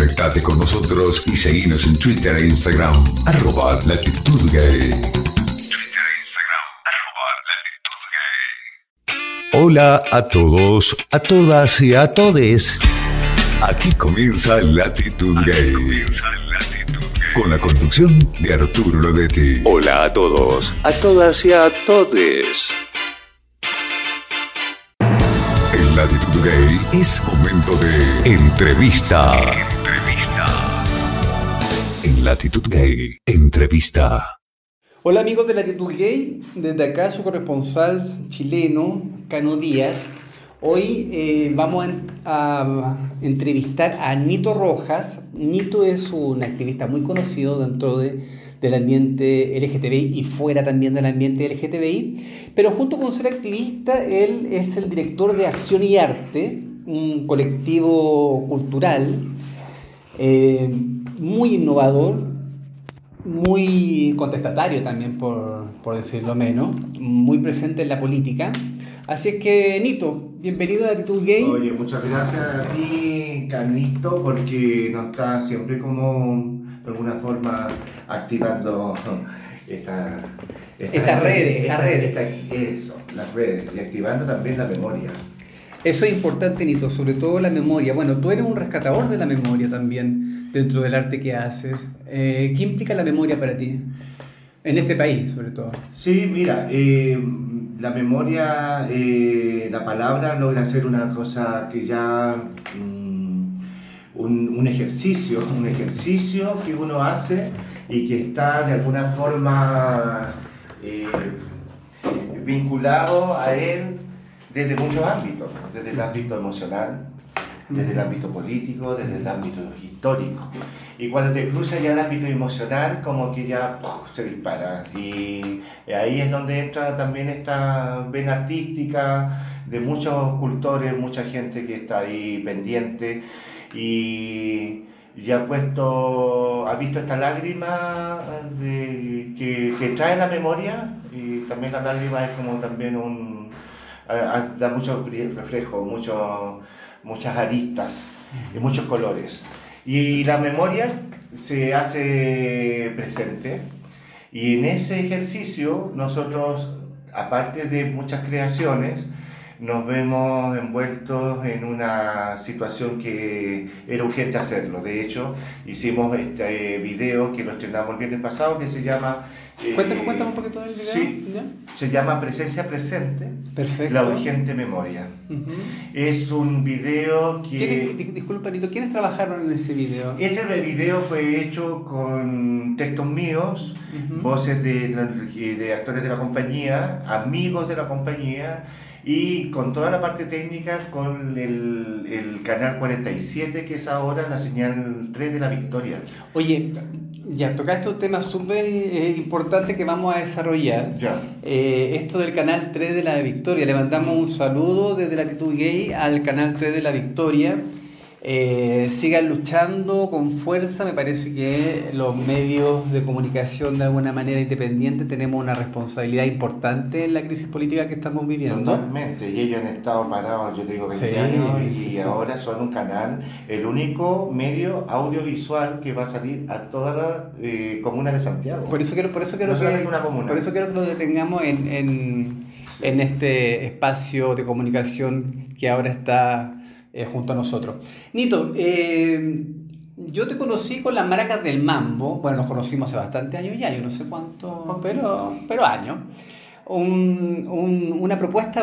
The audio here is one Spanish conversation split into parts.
Conectate con nosotros y seguinos en Twitter e Instagram, @LatitudGay. Hola a todos, a todas y a todes. Aquí comienza Latitud Gay. Con la conducción de Arturo Lodetti. Hola a todos, a todas y a todes. En Latitud Gay es momento de entrevista. En Latitud Gay, entrevista. Hola amigos de Latitud Gay, desde acá su corresponsal chileno, Cano Díaz. Hoy vamos a entrevistar a Nito Rojas. Nito es un activista muy conocido dentro del ambiente LGTBI y fuera también del ambiente LGTBI, pero junto con ser activista, él es el director de Acción y Arte, un colectivo cultural muy innovador, muy contestatario también, por decirlo menos, muy presente en la política. Así es que, Nito, bienvenido a Latitud Gay. Oye, muchas gracias a ti, Canito, porque nos está siempre como, de alguna forma, activando estas redes. Eso, las redes, y activando también la memoria. Eso es importante, Nito, sobre todo la memoria. Bueno, tú eres un rescatador de la memoria también, dentro del arte que haces. ¿Qué implica la memoria para ti? En este país, sobre todo. Sí, mira, la memoria, la palabra logra ser una cosa que ya, un ejercicio que uno hace y que está de alguna forma vinculado a él desde muchos ámbitos, desde el ámbito emocional, desde el ámbito político, desde el ámbito histórico. Y cuando te cruzas ya el ámbito emocional, como que ya se dispara. Y ahí es donde entra también esta vena artística de muchos cultores, mucha gente que está ahí pendiente. Y ya ha visto esta lágrima que trae la memoria. Y también la lágrima es como también da mucho reflejo, muchas aristas y muchos colores. Y la memoria se hace presente, y en ese ejercicio nosotros, aparte de muchas creaciones, nos vemos envueltos en una situación que era urgente hacerlo. De hecho, hicimos este video que lo estrenamos el viernes pasado, que se llama... Cuéntame un poquito del video. Sí, ¿ya? Se llama Presencia Presente. Perfecto. La urgente memoria. Uh-huh. Es un video que... Disculpa, Nito, ¿quiénes trabajaron en ese video? Ese video fue hecho con textos míos, uh-huh, voces de actores de la compañía, amigos de la compañía, y con toda la parte técnica con el canal 47, que es ahora la señal 3 de la Victoria. Oye, ya tocaste un tema súper importante que vamos a desarrollar. Ya. Esto del canal 3 de la Victoria. Le mandamos un saludo desde Latitud Gay al canal 3 de la Victoria. Sigan luchando con fuerza. Me parece que los medios de comunicación de alguna manera independientes tenemos una responsabilidad importante en la crisis política que estamos viviendo. Totalmente, y ellos han estado parados, yo te digo, 20 años, y ahora son un canal, el único medio audiovisual que va a salir a toda la comuna de Santiago. Por eso quiero que lo detengamos en este espacio de comunicación que ahora está junto a nosotros. Nito, yo te conocí con las Maracas del Mambo. Bueno, nos conocimos hace bastantes años ya, yo no sé cuánto, pero años. Una propuesta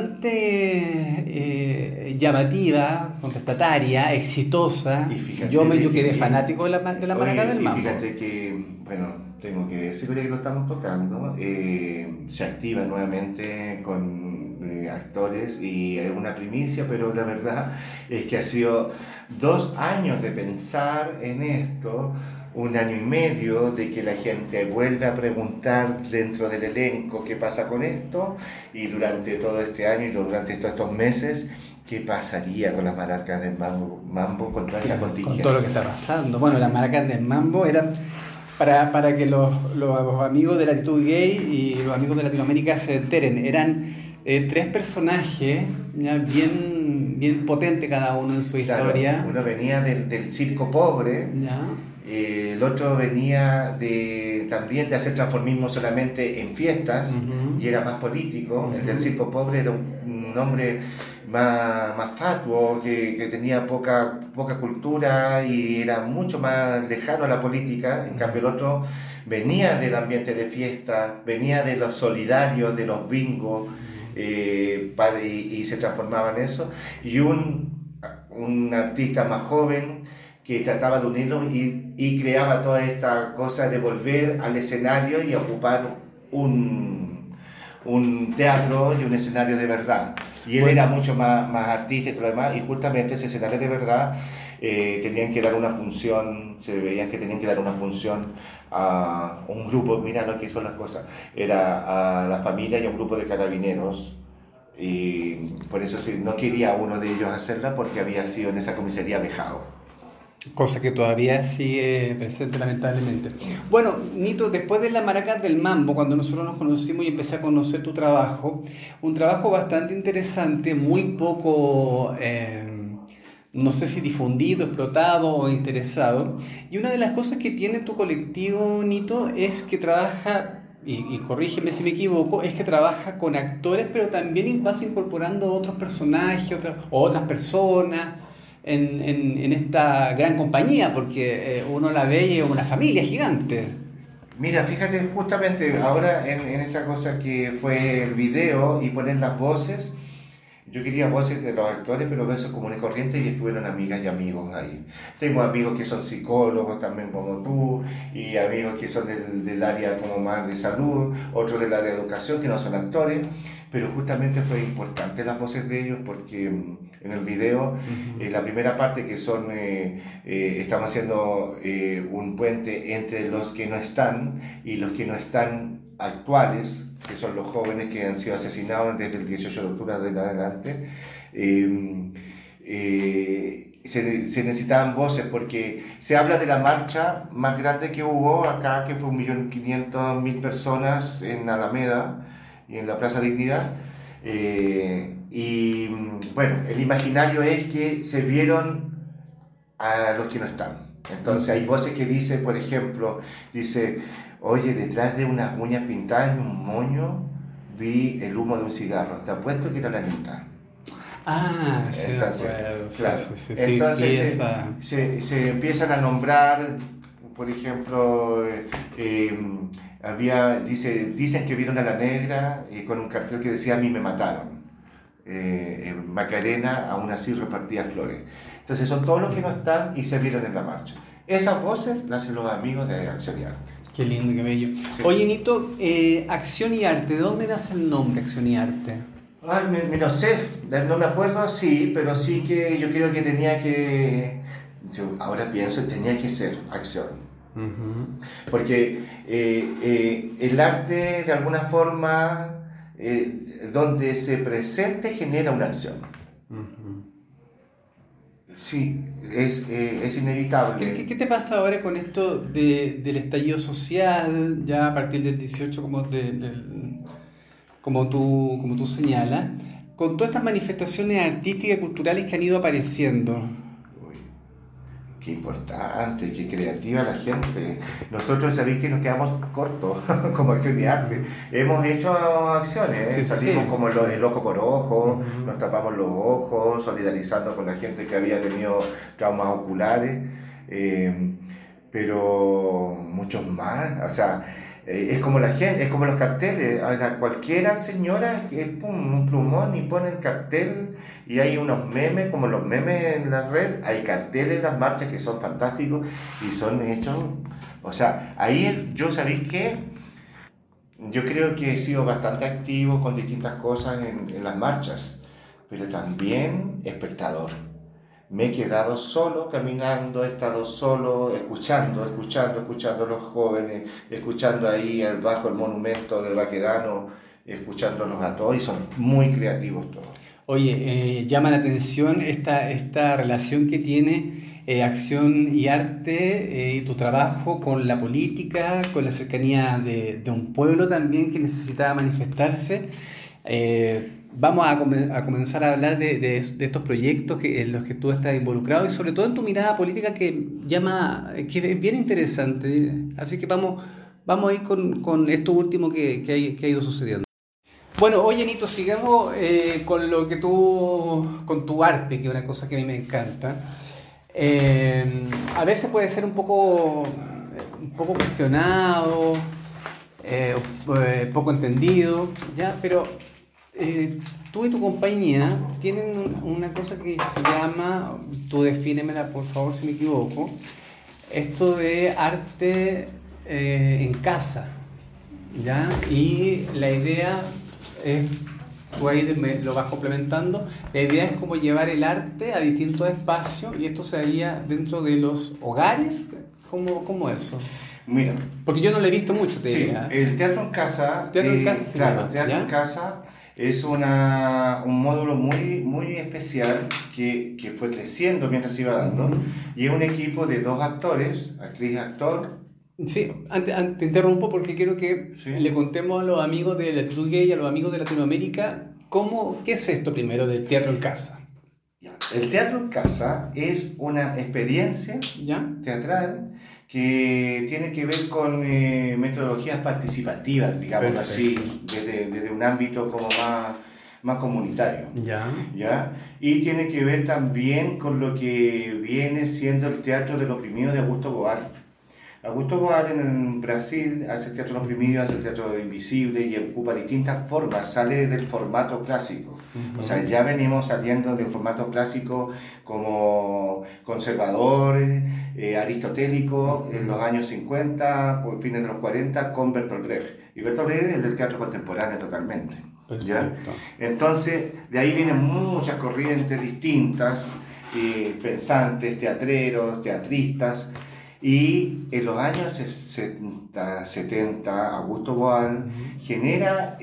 bastante llamativa, contestataria, exitosa. Yo quedé fanático de la Maracas del Mambo. Fíjate que, bueno, tengo que decir que lo estamos tocando, se activa nuevamente con actores, y es una primicia, pero la verdad es que ha sido 2 años de pensar en esto, 1 año y medio de que la gente vuelve a preguntar dentro del elenco qué pasa con esto, y durante todo este año y durante todos estos meses, qué pasaría con las Maracas del Mambo con toda esta contingencia. Con todo lo que está pasando. Bueno, las Maracas del Mambo eran... Para que los amigos de Latitud Gay y los amigos de Latinoamérica se enteren, eran 3 personajes ya bien bien potente cada uno en su Claro, historia. uno venía del circo pobre, ¿Ya? el otro venía también de hacer transformismo solamente en fiestas, Ujú. y era más político. El del Ujú. circo pobre era un hombre más fatuo, que tenía poca cultura y era mucho más lejano a la política. En cambio el otro venía del ambiente de fiesta, venía de los solidarios, de los bingos, y se transformaba en eso. Y un artista más joven que trataba de unirlos y creaba toda esta cosa de volver al escenario y ocupar un teatro y un escenario de verdad. Y él era mucho más artista y todo lo demás, y justamente ese escenario de verdad tenían que dar una función, se veían que tenían que dar una función a un grupo, mira lo que son las cosas, era a la familia y a un grupo de carabineros. Y por eso no quería uno de ellos hacerla, porque había sido en esa comisaría vejado. Cosa que todavía sigue presente, lamentablemente. Bueno, Nito, después de las Maracas del Mambo, cuando nosotros nos conocimos y empecé a conocer tu trabajo, un trabajo bastante interesante, muy poco, no sé si difundido, explotado o interesado. Y una de las cosas que tiene tu colectivo, Nito, es que trabaja, y corrígeme si me equivoco, es que trabaja con actores, pero también vas incorporando otros personajes, otras personas en esta gran compañía, porque uno la ve y es una familia gigante. Mira, fíjate, justamente ahora en esta cosa que fue el video y poner las voces, yo quería voces de los actores, pero voces comunes y corrientes, y estuvieron amigas y amigos ahí. Tengo amigos que son psicólogos también como tú, y amigos que son del área como más de salud, otros del área de educación que no son actores, pero justamente fue importante las voces de ellos, porque en el video, la primera parte que son, estamos haciendo un puente entre los que no están y los que no están actuales, que son los jóvenes que han sido asesinados desde el 18 de octubre en adelante. Se necesitaban voces, porque se habla de la marcha más grande que hubo acá, que fue 1.500.000 personas en Alameda y en la Plaza Dignidad. Y bueno, el imaginario es que se vieron a los que no están. Entonces hay voces que dicen, por ejemplo, dice: oye, detrás de unas uñas pintadas en un moño vi el humo de un cigarro, te apuesto que era la Anita. Ah, sí, Entonces, claro. claro. Sí, Entonces se empiezan a nombrar, por ejemplo, dicen que vieron a la negra con un cartel que decía: a mí me mataron. Macarena aún así repartía flores. Entonces son todos los que no están y se vieron en la marcha. Esas voces las hacen los amigos de Acción y Arte. Qué lindo, qué bello. Sí. Oye, Nito, Acción y Arte, ¿de dónde nace el nombre Acción y Arte? Ay, no sé, no me acuerdo, sí, pero sí que yo creo que ahora pienso, tenía que ser acción. Porque el arte, de alguna forma, donde se presente, genera una acción. Sí, es inevitable. ¿Qué te pasa ahora con esto del estallido social, ya a partir del 18, como tú señalas, con todas estas manifestaciones artísticas y culturales que han ido apareciendo? Uy, qué importante, qué creativa la gente. Nosotros, sabéis que nos quedamos cortos como Acción y Arte. Hemos hecho acciones, salimos como el ojo por ojo, nos tapamos los ojos, solidarizando con la gente que había tenido traumas oculares, pero muchos más, o sea, es como la gente, es como los carteles. Cualquiera señora que pum, un plumón y pone el cartel, y hay unos memes, como los memes en la red, hay carteles en las marchas que son fantásticos y son hechos, o sea, ahí yo sabéis que yo creo que he sido bastante activo con distintas cosas en las marchas, pero también espectador. Me he quedado solo caminando, he estado solo escuchando a los jóvenes, escuchando ahí bajo el monumento del Baquedano, escuchándolos a todos, y son muy creativos todos. Oye, llama la atención esta relación que tiene Acción y Arte y tu trabajo con la política, con la cercanía de un pueblo también que necesitaba manifestarse. vamos a comenzar a hablar de estos proyectos en los que tú estás involucrado y sobre todo en tu mirada política que es bien interesante. Así que vamos a ir con esto último que ha ido sucediendo. Bueno, oye Nito, sigamos con con tu arte, que es una cosa que a mí me encanta. A veces puede ser un poco cuestionado, poco entendido, ¿ya? Pero tú y tu compañía tienen una cosa que se llama, tú defínemela por favor si me equivoco, esto de arte en casa, ¿ya? Y la idea es, tú ahí lo vas complementando, la idea es como llevar el arte a distintos espacios y esto se haría dentro de los hogares, ¿cómo eso? Mira, porque yo no lo he visto mucho, te sí, diría. el teatro en casa, Teatro en casa se claro, llama, teatro ¿ya? en casa es un módulo muy especial que fue creciendo mientras se iba dando, y es un equipo de 2 actores, actriz y actor. Sí, te interrumpo porque quiero que le contemos a los amigos de Latitud Gay y a los amigos de Latinoamérica qué es esto primero del teatro en casa. El teatro en casa es una experiencia teatral que tiene que ver con metodologías participativas, digamos así, desde un ámbito como más comunitario. ¿Ya? Y tiene que ver también con lo que viene siendo el teatro del oprimido de Augusto Boal. Augusto Boal en Brasil hace el teatro del oprimido, hace el teatro del invisible y ocupa distintas formas, sale del formato clásico. O sea, ya venimos saliendo del formato clásico como conservador, aristotélico, en los años 50, fines de los 40, con Bertolt Brecht. Y Bertolt Brecht es del teatro contemporáneo totalmente. ¿Ya? Entonces, de ahí vienen muchas corrientes distintas, pensantes, teatreros, teatristas. Y en los años 70, Augusto Boal genera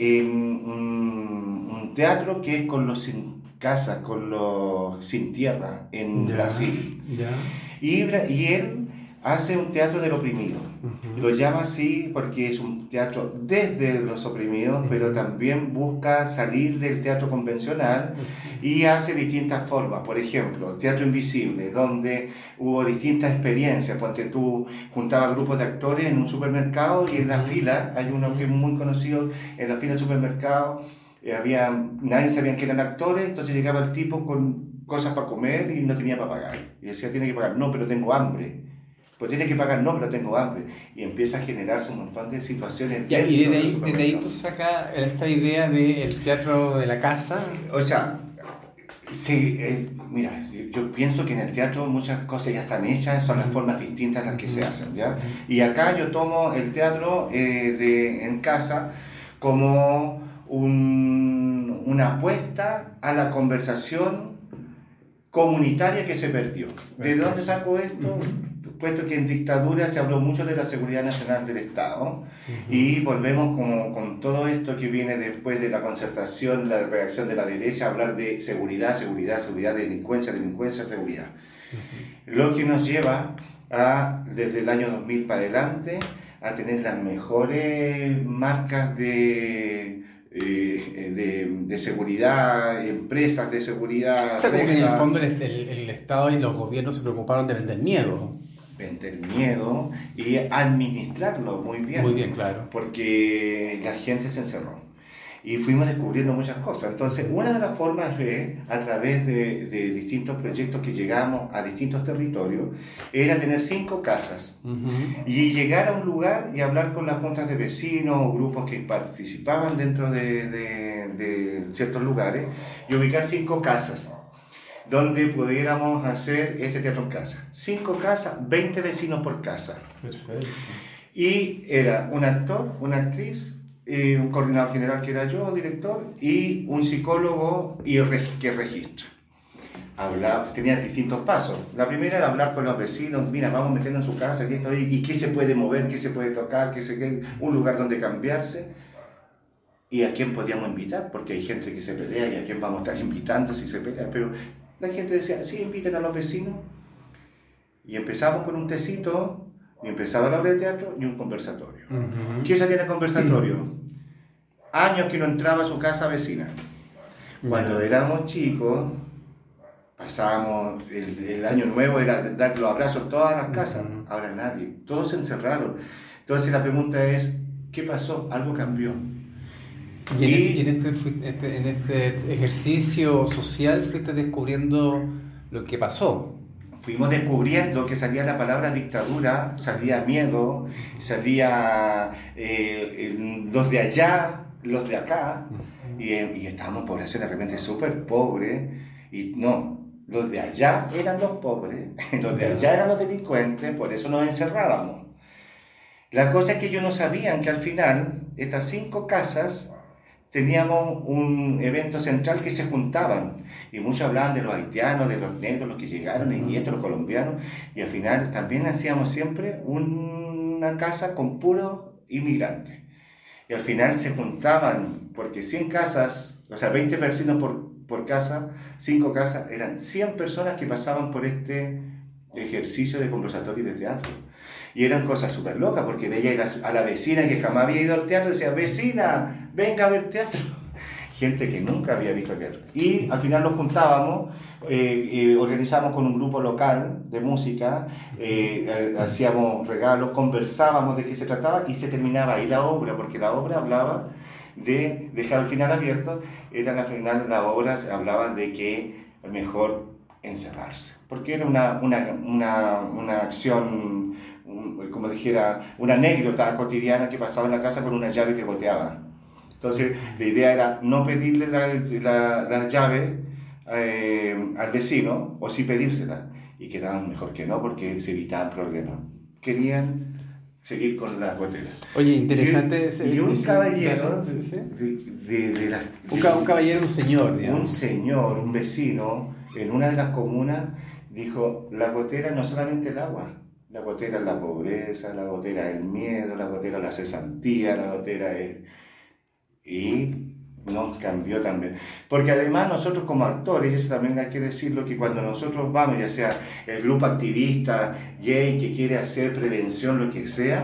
un teatro que es con los sin casas, con los sin tierra en Brasil. Y él hace un teatro del oprimido. Lo llama así porque es un teatro desde los oprimidos, pero también busca salir del teatro convencional y hace distintas formas. Por ejemplo, el teatro invisible, donde hubo distintas experiencias. Porque tú juntabas grupos de actores en un supermercado y en la fila, hay uno que es muy conocido, en la fila del supermercado, nadie sabía que eran actores, entonces llegaba el tipo con cosas para comer y no tenía para pagar. Y decía, tiene que pagar, no, pero tengo hambre. Pues tiene que pagar, no, pero tengo hambre. Y empieza a generarse un montón de situaciones. Y desde ahí tú sacas esta idea del teatro de la casa. O sea, sí, mira, yo pienso que en el teatro muchas cosas ya están hechas, son las formas distintas las que se hacen, ¿ya? Y acá yo tomo el teatro en casa como una apuesta a la conversación comunitaria que se perdió. ¿De dónde saco esto? Puesto que en dictadura se habló mucho de la seguridad nacional del Estado, y volvemos con todo esto que viene después de la concertación, la reacción de la derecha, a hablar de seguridad, delincuencia, seguridad. Lo que nos lleva desde el año 2000 para adelante, a tener las mejores marcas de seguridad, empresas de seguridad. O sea, como que en el fondo el Estado y los gobiernos se preocuparon de vender miedo. Vender miedo y administrarlo muy bien. Muy bien, claro. Porque la gente se encerró. Y fuimos descubriendo muchas cosas. Entonces, una de las formas a través de distintos proyectos que llegamos a distintos territorios, era tener 5 casas. Y llegar a un lugar y hablar con las juntas de vecinos o grupos que participaban dentro de ciertos lugares, y ubicar 5 casas donde pudiéramos hacer este teatro en casa. 5 casas, 20 vecinos por casa. Perfecto. Y era un actor, una actriz, un coordinador general que era yo, director, y un psicólogo que registra. Tenía distintos pasos. La primera era hablar con los vecinos, mira, vamos a meternos en su casa, y qué se puede mover, qué se puede tocar, un lugar donde cambiarse, y a quién podíamos invitar, porque hay gente que se pelea, y a quién vamos a estar invitando si se pelea, pero la gente decía, sí, inviten a los vecinos, y empezamos con un tecito, y empezaba la obra de teatro y un conversatorio. ¿Qué salía en el conversatorio? Años que no entraba a su casa vecina. Cuando éramos chicos, pasábamos, el año nuevo era dar los abrazos a todas las casas, ahora nadie, todos se encerraron. Entonces la pregunta es, ¿qué pasó? Algo cambió. Y en este ejercicio social fuiste descubriendo lo que pasó. Fuimos descubriendo que salía la palabra dictadura, salía miedo, salía los de allá, los de acá, y estábamos en población de repente súper pobre, y no, los de allá eran los pobres, los de allá eran los delincuentes, por eso nos encerrábamos. La cosa es que ellos no sabían que al final, estas 5 casas, teníamos un evento central que se juntaban, y muchos hablaban de los haitianos, de los negros, los que llegaron, y estos, los colombianos, y al final también hacíamos siempre una casa con puros inmigrantes. Y al final se juntaban, porque 100 casas, o sea, 20 vecinos por casa, 5 casas, eran 100 personas que pasaban por este ejercicio de conversatorio y de teatro. Y eran cosas súper locas, porque veía a la vecina que jamás había ido al teatro y decía, vecina, venga a ver teatro. Gente que nunca había visto teatro. Y al final nos juntábamos, organizábamos con un grupo local de música, hacíamos regalos, conversábamos de qué se trataba y se terminaba ahí la obra, porque la obra hablaba de dejar el final abierto, la obra hablaba de que es mejor encerrarse, porque era una acción, como dijera, una anécdota cotidiana que pasaba en la casa con una llave que goteaba. Entonces la idea era no pedirle la llave al vecino, o sí pedírsela, y quedaban mejor que no, porque se evitaban problemas. Querían seguir con las goteras. Oye, interesante un caballero, ¿sí? Un caballero, un señor, digamos. Un señor, un vecino, en una de las comunas, dijo, la gotera no es solamente el agua, la gotera es la pobreza, la gotera es el miedo, la gotera es la cesantía, la gotera es... Y nos cambió también. Porque además nosotros como actores, y eso también hay que decirlo, que cuando nosotros vamos, ya sea el grupo activista, gay, que quiere hacer prevención, lo que sea,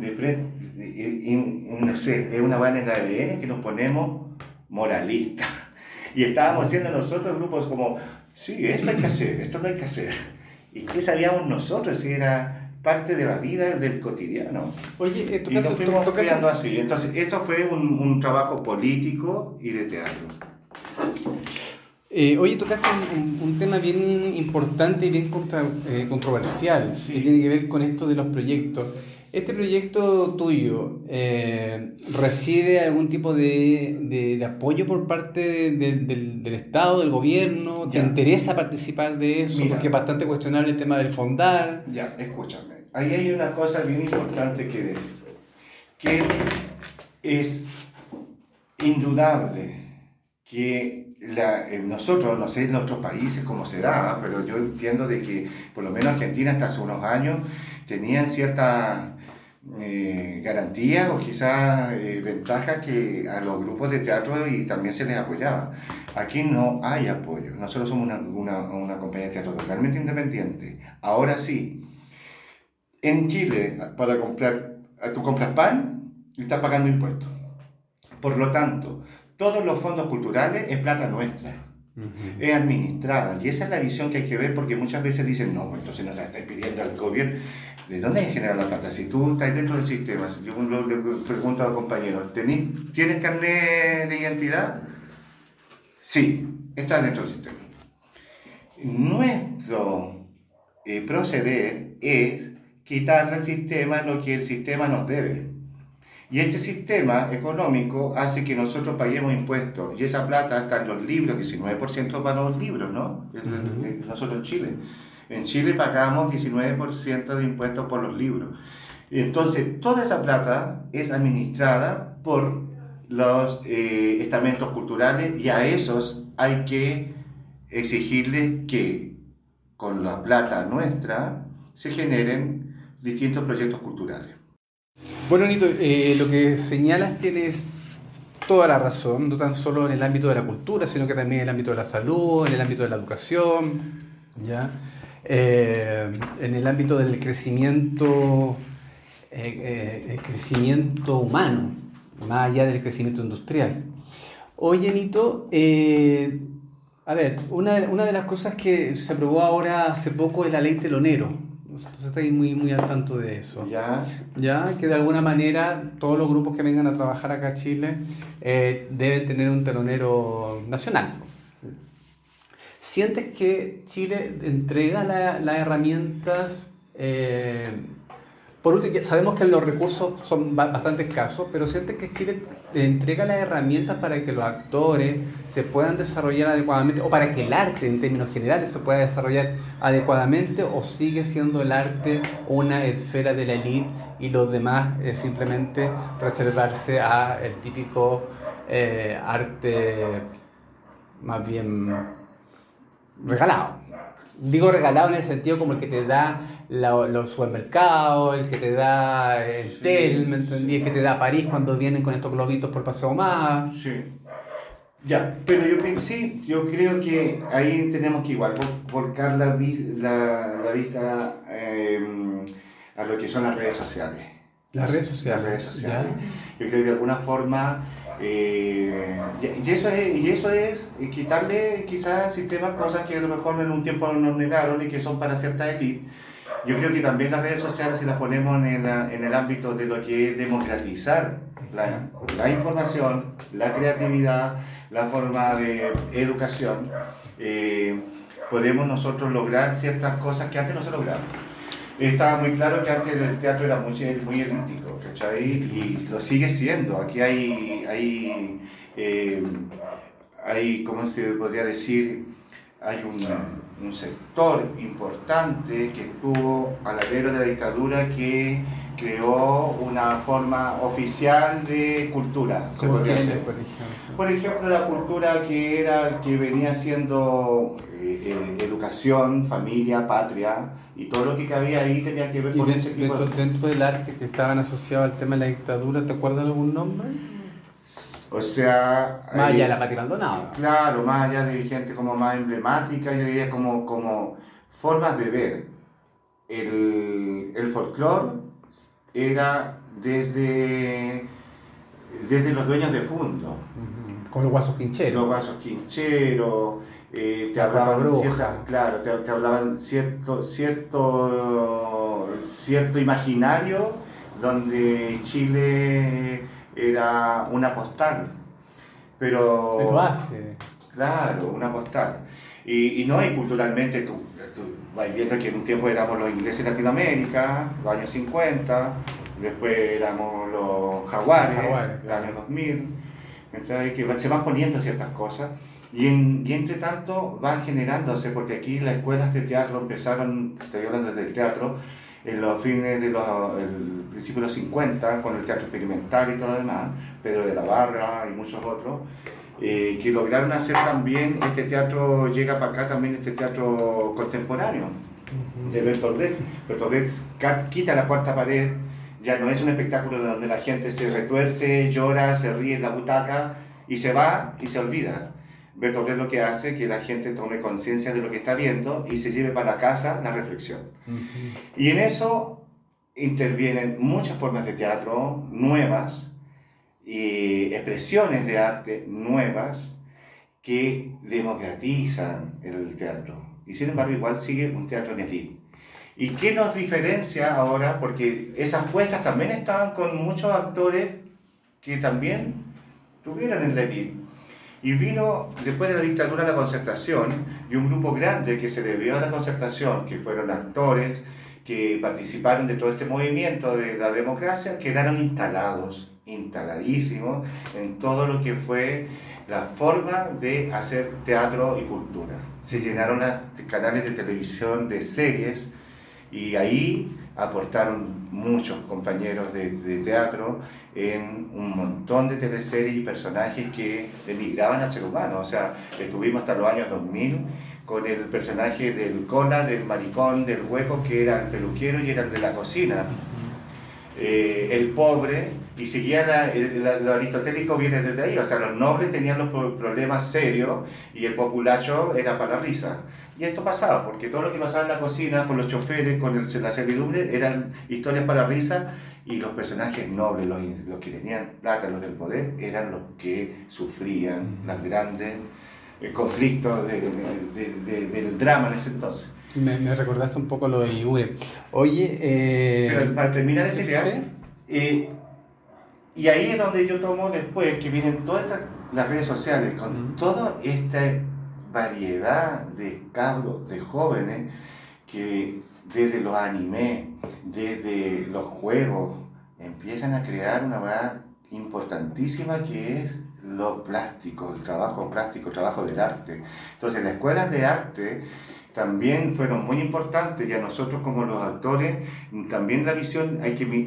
no sé, es una vaina en el ADN que nos ponemos moralistas. Y estábamos haciendo nosotros grupos como, sí, esto hay que hacer, esto no hay que hacer. ¿Y qué sabíamos nosotros si era parte de la vida del cotidiano? Oye, y nos fuimos creando así. Entonces, esto fue un trabajo político y de teatro. Oye, tocaste un tema bien importante y bien controversial, sí, que tiene que ver con esto de los proyectos. ¿Este proyecto tuyo recibe algún tipo de apoyo por parte del Estado, del gobierno? ¿Te interesa participar de eso? Mira, porque es bastante cuestionable el tema del fondar. Ya, escúchame. Ahí hay una cosa bien importante que decir. Que es indudable que nosotros, no sé en otros países cómo será, pero yo entiendo de que por lo menos Argentina hasta hace unos años tenían cierta garantías o quizás ventajas que a los grupos de teatro y también se les apoyaba. Aquí no hay apoyo. Nosotros somos una compañía de teatro totalmente independiente. Ahora sí, en Chile, para tú compras pan y estás pagando impuestos. Por lo tanto, todos los fondos culturales es plata nuestra. Es administrada, y esa es la visión que hay que ver, porque muchas veces dicen, no, pues entonces nos la estáis pidiendo al gobierno. ¿De dónde se genera la plata? Si tú estás dentro del sistema, yo le pregunto a los compañeros, ¿tienes carnet de identidad? Sí, está dentro del sistema. Nuestro proceder es quitarle al sistema lo que el sistema nos debe. Y este sistema económico hace que nosotros paguemos impuestos. Y esa plata está en los libros, 19% para los libros, ¿no? Nosotros en Chile. En Chile pagamos 19% de impuestos por los libros. Entonces, toda esa plata es administrada por los estamentos culturales, y a esos hay que exigirles que con la plata nuestra se generen distintos proyectos culturales. Bueno, Nito, lo que señalas tienes toda la razón, no tan solo en el ámbito de la cultura, sino que también en el ámbito de la salud, en el ámbito de la educación, ¿ya? En el ámbito del crecimiento humano, más allá del crecimiento industrial. Oye, Nito, a ver, una de las cosas que se aprobó ahora hace poco es la ley telonero. Entonces estáis muy al tanto de eso. Ya, que de alguna manera todos los grupos que vengan a trabajar acá a Chile deben tener un telonero nacional. ¿Sientes que Chile entrega las herramientas? Por último, sabemos que los recursos son bastante escasos, pero ¿sientes que Chile entrega las herramientas para que los actores se puedan desarrollar adecuadamente, o para que el arte en términos generales se pueda desarrollar adecuadamente, o sigue siendo el arte una esfera de la élite y los demás simplemente reservarse a el típico arte más bien regalado? Digo regalado en el sentido como el que te da los supermercados, el que te da el TEL, ¿me entendí? El que te da París cuando vienen con estos globitos por Paseo Más. Sí. Ya, pero yo creo que ahí tenemos que igual volcar la vista a lo que son las redes sociales. Las redes sociales. ¿Ya? Yo creo que de alguna forma... y eso es quitarle quizás al sistema cosas que a lo mejor en un tiempo nos negaron y que son para cierta élite. Yo creo que también las redes sociales, si las ponemos en el ámbito de lo que es democratizar la información, la creatividad, la forma de educación, podemos nosotros lograr ciertas cosas que antes no se lograban. Estaba muy claro que antes el teatro era muy elíptico, ¿cachai? Y lo sigue siendo. Aquí hay ¿cómo se podría decir? Hay un sector importante que estuvo al alero de la dictadura que creó una forma oficial de cultura, se podría decir. Por ejemplo, la cultura que venía siendo educación, familia, patria, y todo lo que cabía ahí tenía que ver con ese tipo de... Dentro del arte que estaban asociados al tema de la dictadura, ¿te acuerdas de algún nombre? O sea... Más allá de la Pati Maldonado. Claro, más allá de gente como más emblemática, yo diría como formas de ver. El folclore era desde los dueños de fondo. Con los guasos quincheros. Los guasos quincheros, te hablaban te hablaban cierto imaginario donde Chile era una postal, pero lo hace. Claro, una postal. Y culturalmente tú vas viendo que en un tiempo éramos los ingleses de Latinoamérica, los años 50, después éramos los jaguares, los años 2000, entonces que se van poniendo ciertas cosas. Y entre tanto van generándose, porque aquí las escuelas de teatro empezaron, estoy hablando desde el teatro, en los fines el principio de los 50, con el teatro experimental y todo lo demás, Pedro de la Barra y muchos otros, que lograron hacer también, este teatro llega para acá también, este teatro contemporáneo, de Bertolt Brecht. Bertolt Brecht quita la cuarta pared, ya no es un espectáculo donde la gente se retuerce, llora, se ríe en la butaca y se va y se olvida. Bertolt Brecht lo que hace es que la gente tome conciencia de lo que está viendo y se lleve para la casa la reflexión. Y en eso intervienen muchas formas de teatro nuevas y expresiones de arte nuevas que democratizan el teatro. Y sin embargo igual sigue un teatro en élite. ¿Y qué nos diferencia ahora? Porque esas puestas también estaban con muchos actores que también tuvieron en la élite. Y vino después de la dictadura la Concertación, y un grupo grande que se debió a la Concertación, que fueron actores que participaron de todo este movimiento de la democracia, quedaron instaladísimos en todo lo que fue la forma de hacer teatro y cultura. Se llenaron los canales de televisión de series, y ahí aportaron muchos compañeros de teatro en un montón de teleseries y personajes que denigraban al ser humano. O sea, estuvimos hasta los años 2000 con el personaje del cola, del maricón, del hueco, que era el peluquero y era el de la cocina. El pobre, y seguía lo aristotélico viene desde ahí, o sea, los nobles tenían los problemas serios y el populacho era para la risa. Y esto pasaba, porque todo lo que pasaba en la cocina, con los choferes, con la servidumbre, eran historias para la risa, y los personajes nobles, los que tenían plata, los del poder, eran los que sufrían los grandes conflictos del drama en ese entonces. Me recordaste un poco lo de Ligure. Oye, pero para terminar esa idea, ¿sí? Y ahí es donde yo tomo después que vienen todas las redes sociales con toda esta variedad de cabros, de jóvenes que desde los animes, desde los juegos, empiezan a crear una verdad importantísima que es lo plástico, el trabajo plástico, el trabajo del arte. Entonces, las escuelas de arte también fueron muy importantes, y a nosotros como los actores también la visión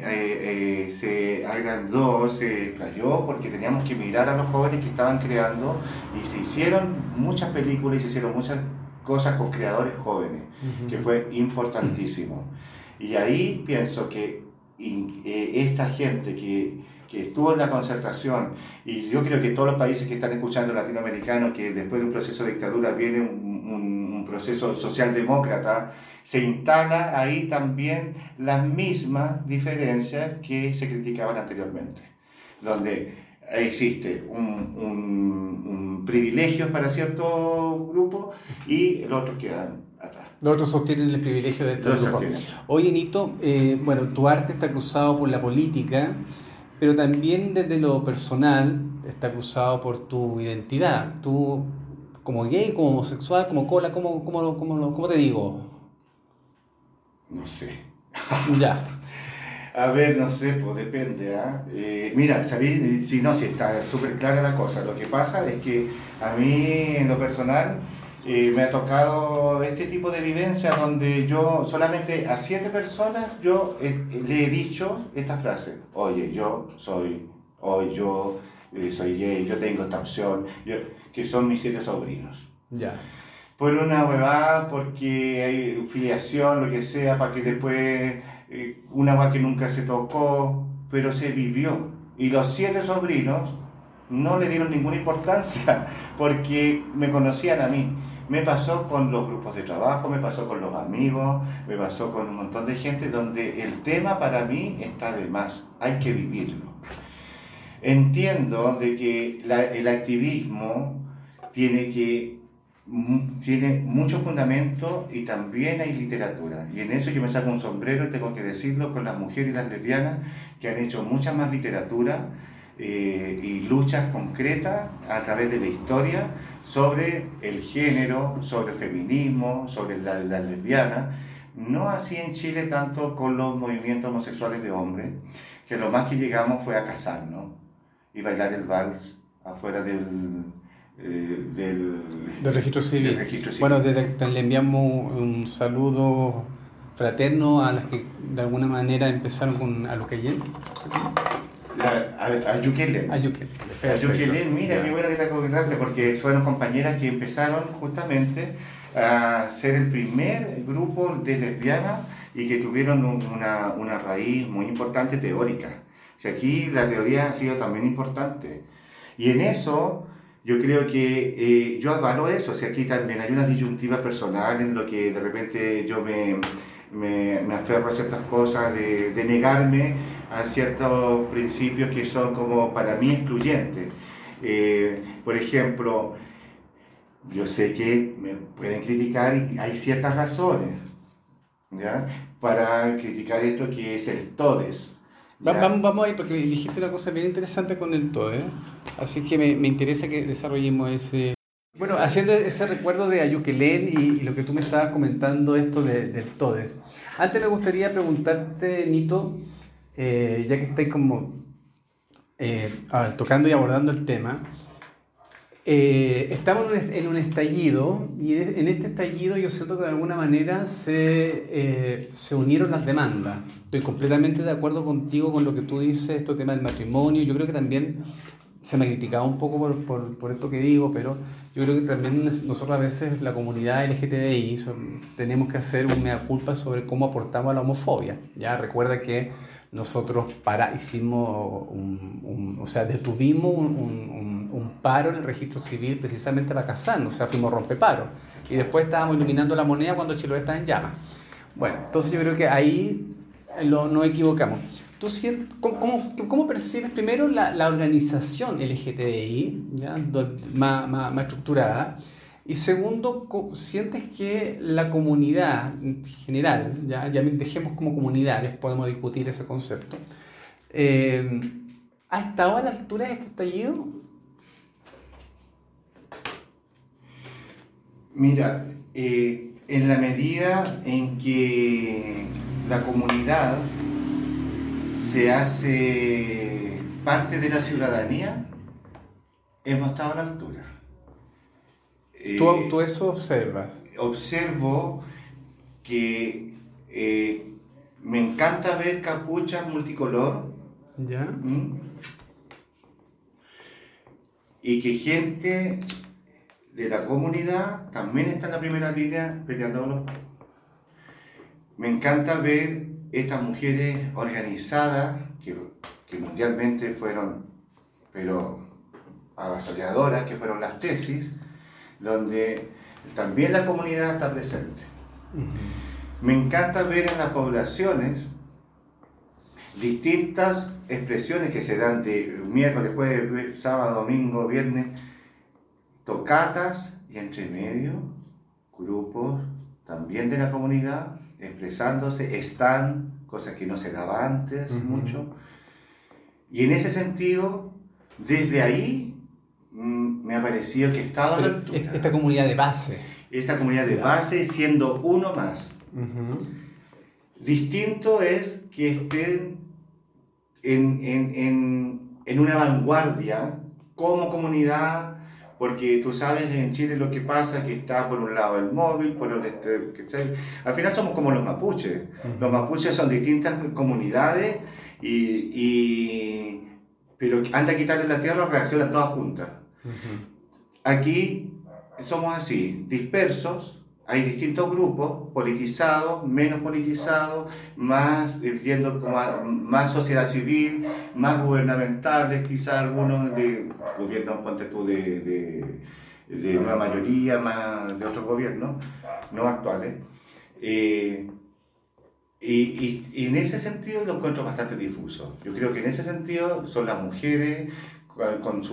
se agrandó, se explayó, porque teníamos que mirar a los jóvenes que estaban creando, y se hicieron muchas películas y se hicieron muchas cosas con creadores jóvenes, que fue importantísimo. Y ahí pienso que esta gente que estuvo en la concertación, y yo creo que todos los países que están escuchando latinoamericanos, que después de un proceso de dictadura viene un proceso socialdemócrata, se instala ahí también las mismas diferencias que se criticaban anteriormente, donde existe un privilegio para cierto grupo y los otros quedan atrás. Los otros sostienen el privilegio de estos grupos. Oye, Nito, bueno, tu arte está cruzado por la política, pero también desde lo personal está cruzado por tu identidad. Tú, como gay, como homosexual, como cola, ¿cómo te digo? No sé. Ya. A ver, no sé, pues depende, mira, ¿sabéis? Si está súper clara la cosa. Lo que pasa es que a mí, en lo personal, me ha tocado este tipo de vivencia donde yo solamente a 7 personas yo le he dicho esta frase: oye, yo soy gay, yo tengo esta opción, que son mis 7 sobrinos. Ya. Por una huevada, porque hay filiación, lo que sea, para que después una hueá que nunca se tocó, pero se vivió. Y los 7 sobrinos no le dieron ninguna importancia porque me conocían a mí. Me pasó con los grupos de trabajo, me pasó con los amigos, me pasó con un montón de gente donde el tema para mí está de más, hay que vivirlo. Entiendo de que el activismo tiene mucho fundamento y también hay literatura. Y en eso yo me saco un sombrero, tengo que decirlo, con las mujeres y las lesbianas que han hecho mucha más literatura y luchas concretas a través de la historia sobre el género, sobre el feminismo, sobre las lesbianas. No así en Chile tanto con los movimientos homosexuales de hombres, que lo más que llegamos fue a casarnos y bailar el vals afuera del registro civil. Registro civil. Bueno, le enviamos un saludo fraterno a las que de alguna manera empezaron con Aluquelén. A Yuquelén. A Yuquelén, mira, qué bueno que te acordaste, porque fueron compañeras que empezaron justamente a ser el primer grupo de lesbianas y que tuvieron una raíz muy importante teórica. O sea, aquí la teoría ha sido también importante. Y en eso yo creo que yo avalo eso. O sea, aquí también hay una disyuntiva personal en lo que de repente yo me aferro a ciertas cosas, de negarme a ciertos principios que son como para mí excluyentes. Por ejemplo, yo sé que me pueden criticar y hay ciertas razones, ¿ya?, para criticar esto que es el todes. Vamos ahí, porque dijiste una cosa bien interesante con el todes, así que me interesa que desarrollemos ese... Bueno, haciendo ese recuerdo de Ayuquelén y lo que tú me estabas comentando, esto del todes. Antes me gustaría preguntarte, Nito, ya que estáis como tocando y abordando el tema, estamos en un estallido, y en este estallido yo siento que de alguna manera se unieron las demandas. Estoy completamente de acuerdo contigo con lo que tú dices, este tema del matrimonio. Yo creo que también se me ha criticado un poco por esto que digo, pero yo creo que también nosotros a veces, la comunidad LGTBI, tenemos que hacer un mea culpa sobre cómo aportamos a la homofobia. Ya recuerda que nosotros detuvimos un paro en el registro civil precisamente para casarnos, o sea, fuimos rompeparo. Y después estábamos iluminando la moneda cuando Chiloé estaba en llamas. Bueno, entonces yo creo que ahí nos equivocamos. ¿Cómo percibes primero la organización LGTBI, ¿ya? Más estructurada? Y segundo, ¿sientes que la comunidad en general, ya dejemos como comunidades, podemos discutir ese concepto, ha estado a la altura de este estallido? Mira, en la medida en que la comunidad se hace parte de la ciudadanía, hemos estado a la altura. ¿Tú eso observas? Observo que me encanta ver capuchas multicolor. ¿Ya? Y que gente de la comunidad también está en la primera línea peleando. Me encanta ver estas mujeres organizadas que mundialmente fueron, pero avasalladoras, que fueron las tesis, donde también la comunidad está presente. Me encanta ver en las poblaciones distintas expresiones que se dan de miércoles, jueves, sábado, domingo, viernes, tocatas y entre medio grupos también de la comunidad expresándose, están, cosas que no se daba antes mucho. Y en ese sentido, desde ahí me ha parecido que he estado a la altura. Esta comunidad de base. Esta comunidad de base siendo uno más. Distinto es que estén en una vanguardia como comunidad, porque tú sabes en Chile lo que pasa, que está por un lado el móvil, por el al final somos como los mapuches. Los mapuches son distintas comunidades, pero antes de quitarle la tierra reaccionan todas juntas. Aquí somos así, dispersos. Hay distintos grupos, politizados, menos politizados, más yendo más sociedad civil, más gubernamentales, quizás algunos de gobiernos, ponte tú, de una mayoría, más de otros gobiernos, no actuales. Y en ese sentido lo encuentro bastante difuso. Yo creo que en ese sentido son las mujeres con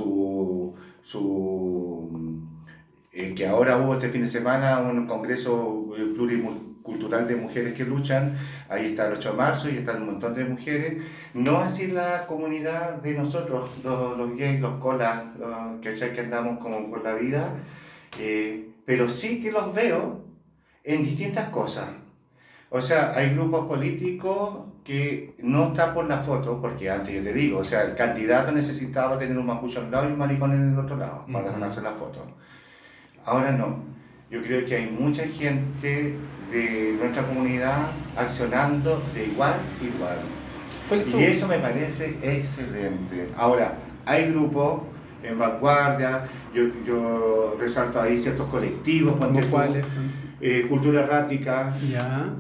que ahora hubo este fin de semana un congreso pluricultural de mujeres que luchan, ahí está el 8 de marzo y está un montón de mujeres, no así la comunidad de nosotros, los gays, los colas, que andamos como por la vida, pero sí que los veo en distintas cosas. O sea, hay grupos políticos que no están por la foto, porque antes yo te digo, o sea, el candidato necesitaba tener un mapuche a un lado y un maricón en el otro lado para ganarse la foto. Ahora no. Yo creo que hay mucha gente de nuestra comunidad accionando de igual a igual. Y eso me parece excelente. Ahora, hay grupos en vanguardia, yo resalto ahí ciertos colectivos, ¿cuáles? Cultura errática, ya.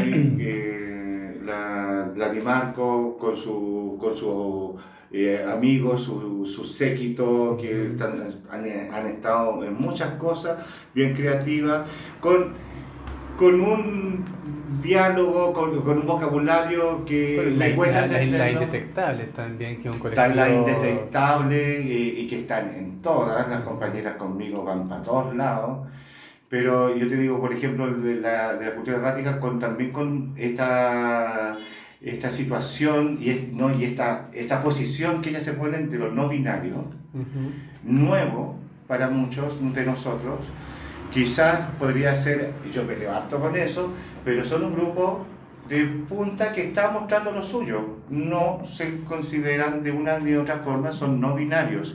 La Di Marco con su amigos, su séquito, que han estado en muchas cosas bien creativas, con un diálogo, con un vocabulario que me cuesta entenderlo. La Indetectable también, que es un colectivo... Está la Indetectable y que están en todas, las compañeras conmigo van para todos lados. Pero yo te digo, por ejemplo, de la cultura errática, también con esta situación y esta posición que ellas se ponen de lo no binario, nuevo para muchos de nosotros. Quizás podría ser, y yo me levanto con eso, pero son un grupo de punta que está mostrando lo suyo. No se consideran de una ni de otra forma, son no binarios.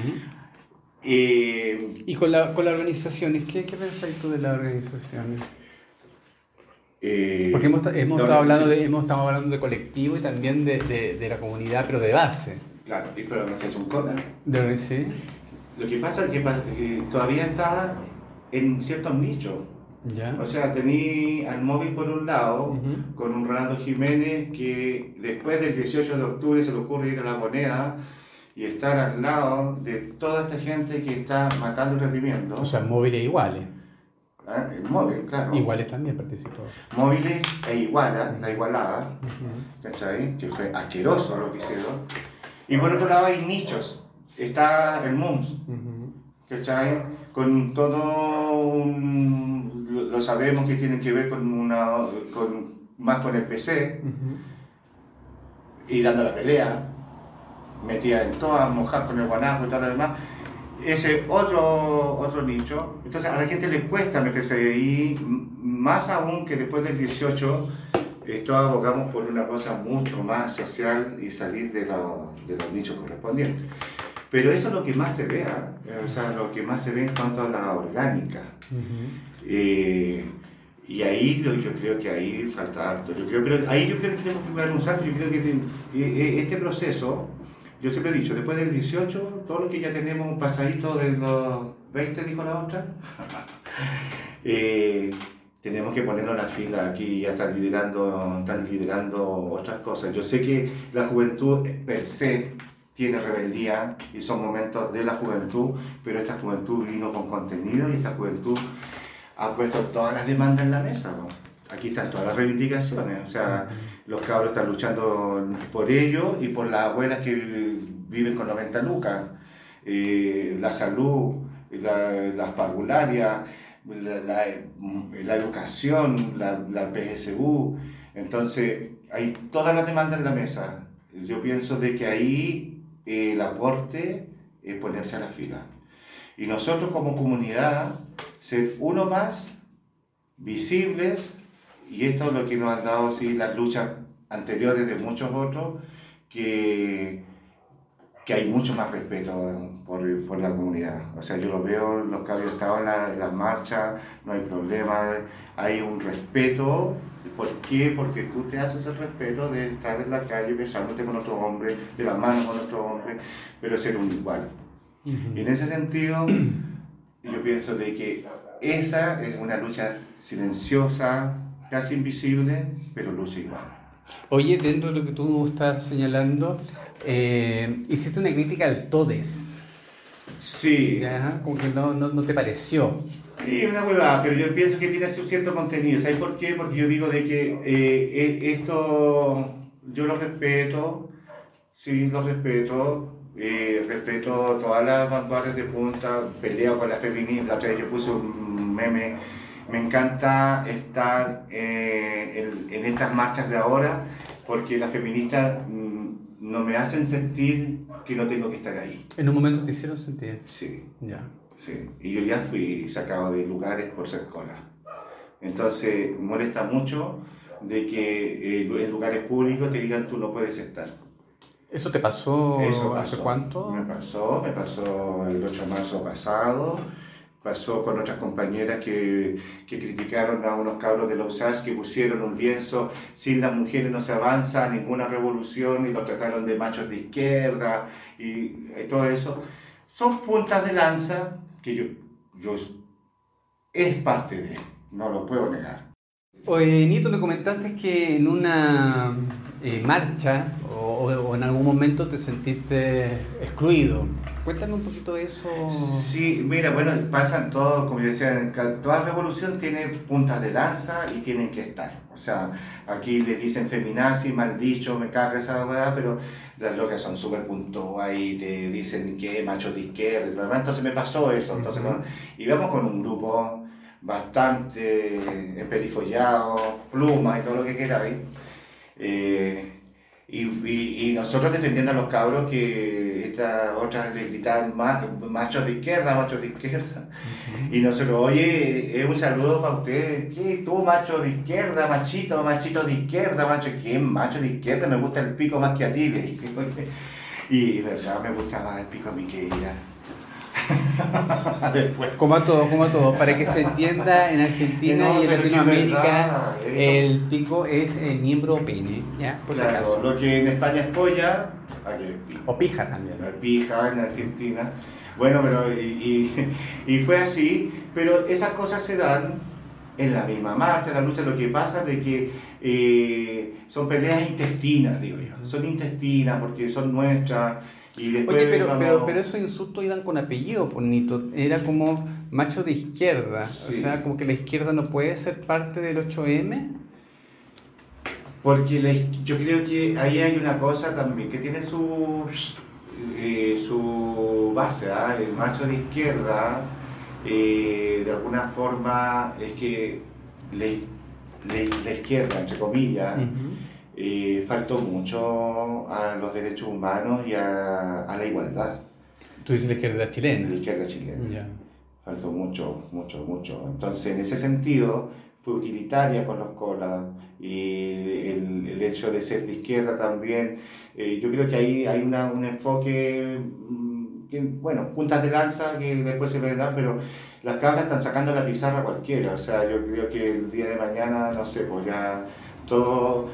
Y con las organizaciones, ¿qué pensás tú de las organizaciones? Porque hemos estado hablando de colectivo y también de la comunidad, pero de base. Claro, pero no es un cola. ¿Sí? Lo que pasa es que todavía está en ciertos nichos. ¿Ya? O sea, tenía al móvil por un lado, con un Rolando Jiménez que después del 18 de octubre se le ocurre ir a La Moneda y estar al lado de toda esta gente que está matando y reprimiendo. O sea, móviles iguales. Móvil, claro. Iguales también participó. Móviles e Iguala, la Igualada, ¿cachai? Que fue asqueroso lo que hicieron. Y por otro lado hay nichos. Está el MUMS, ¿cachai? Con todo un... Lo sabemos que tiene que ver más con el PC. Y dando la pelea. Metida en todas, mojar con el guanajo y todo lo demás. Ese otro nicho. Entonces a la gente le cuesta meterse ahí, más aún que después del 18 todos abogamos por una cosa mucho más social y salir de los nichos correspondientes. Pero eso es lo que más se ve, o sea, lo que más se ve en cuanto a la orgánica. Y ahí yo creo que ahí falta harto. Pero ahí yo creo que tenemos que dar un salto. Yo creo que este proceso, yo siempre he dicho, después del 18, todo lo que ya tenemos un pasadito de los 20, dijo la otra, tenemos que ponernos la fila aquí y ya están liderando otras cosas. Yo sé que la juventud per se tiene rebeldía y son momentos de la juventud, pero esta juventud vino con contenido y esta juventud ha puesto todas las demandas en la mesa, ¿no? Aquí están todas las reivindicaciones, o sea, los cabros están luchando por ello y por las abuelas que viven con 90 lucas, la salud, las parvularias, la educación, la PSU. Entonces, hay todas las demandas en la mesa. Yo pienso de que ahí el aporte es ponerse a la fila. Y nosotros como comunidad, ser uno más, visibles, y esto es lo que nos han dado así, las luchas anteriores de muchos otros, que hay mucho más respeto por la comunidad. O sea, yo lo veo, los cabros estaban en las marchas, no hay problema, hay un respeto. ¿Por qué? Porque tú te haces el respeto de estar en la calle besándote con otro hombre, de la mano con otro hombre, pero ser un igual. Y en ese sentido, yo pienso de que esa es una lucha silenciosa, casi invisible, pero lucha igual. Oye, dentro de lo que tú estás señalando, hiciste una crítica al todes. Sí. Ajá, como que no te pareció. Sí, una huevada, pero yo pienso que tiene su cierto contenido. ¿Sabes por qué? Porque yo digo de que esto yo lo respeto, sí, lo respeto. Respeto todas las vanguardias de punta, peleo con la feminista. La otra vez yo puse un meme. Me encanta estar en estas marchas de ahora porque las feministas no me hacen sentir que no tengo que estar ahí. ¿En un momento te hicieron sentir? Sí. Ya. Sí. Y yo ya fui sacado de lugares por ser cola. Entonces molesta mucho de que en lugares públicos te digan tú no puedes estar. ¿Eso te pasó, Eso hace cuánto? Me pasó el 8 de marzo pasado. Pasó con otras compañeras que criticaron a unos cabros de la USACH que pusieron un lienzo: sin las mujeres no se avanza a ninguna revolución, y lo trataron de machos de izquierda y todo eso. Son puntas de lanza que yo es parte de, no lo puedo negar. Oye, Nito, me comentaste que en una marcha o en algún momento te sentiste excluido. Cuéntame un poquito de eso. Sí, mira, bueno, pasan todo, como yo decía, toda revolución tiene puntas de lanza y tienen que estar. O sea, aquí les dicen feminazi, mal dicho, me caga esa verdad, pero las locas son súper puntuales y te dicen que machos de izquierda, entonces me pasó eso. Entonces, íbamos con un grupo bastante emperifollado, plumas y todo lo que queráis. Y nosotros defendiendo a los cabros que estas otras le gritaban machos de izquierda. Y nosotros, oye, un saludo para ustedes. ¿Qué? Tú, macho de izquierda, machito de izquierda, macho. ¿Quién macho de izquierda? Me gusta el pico más que a ti. Y verdad, me gustaba el pico a mí que ella. Después. Como a todos, para que se entienda, en Argentina y en Latinoamérica el pico es el miembro o pene, ¿ya? Por claro, si acaso. lo que en España es polla, aquí es pico. O pija también. Pija en Argentina. Bueno, pero y fue así, pero esas cosas se dan en la misma marcha, en la lucha. Lo que pasa es de que son peleas intestinas, digo yo. Son intestinas porque son nuestras. Y después oye, pero esos insultos iban con apellido, Nito. Era como macho de izquierda. Sí. O sea, como que la izquierda no puede ser parte del 8M. Porque yo creo que ahí hay una cosa también que tiene su base, ¿ah? El macho de izquierda, de alguna forma, es que la izquierda, entre comillas, faltó mucho a los derechos humanos y a la igualdad. Tú dices la izquierda chilena. La izquierda chilena. Ya. Faltó mucho. Entonces, en ese sentido, fue utilitaria con los colas y el hecho de ser de izquierda también. Yo creo que ahí hay un enfoque, bueno, puntas de lanza que después se verán, pero las cabras están sacando la pizarra a cualquiera. O sea, yo creo que el día de mañana, no sé, pues ya todo,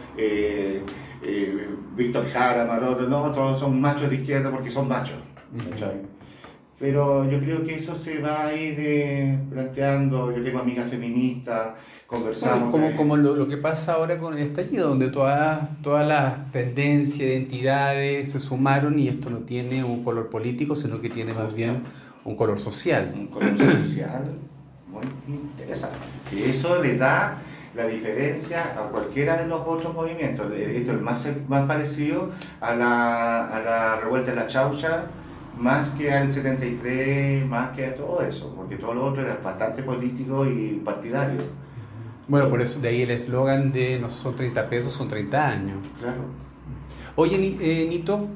Víctor Jara, Maroto, no, todos son machos de izquierda porque son machos. ¿Cachai? Pero yo creo que eso se va a ir planteando. Yo tengo amigas feministas, conversamos. Bueno, como lo que pasa ahora con el estallido, donde todas las tendencias, identidades se sumaron y esto no tiene un color político, sino que tiene más bien un color social. Un color social muy interesante. Que eso le da la diferencia a cualquiera de los otros movimientos. Esto es más parecido a la revuelta de la Chaucha, más que al 73, más que a todo eso, porque todo lo otro era bastante político y partidario. Bueno, por eso de ahí el eslogan de no son 30 pesos, son 30 años. Claro. Oye, Nito,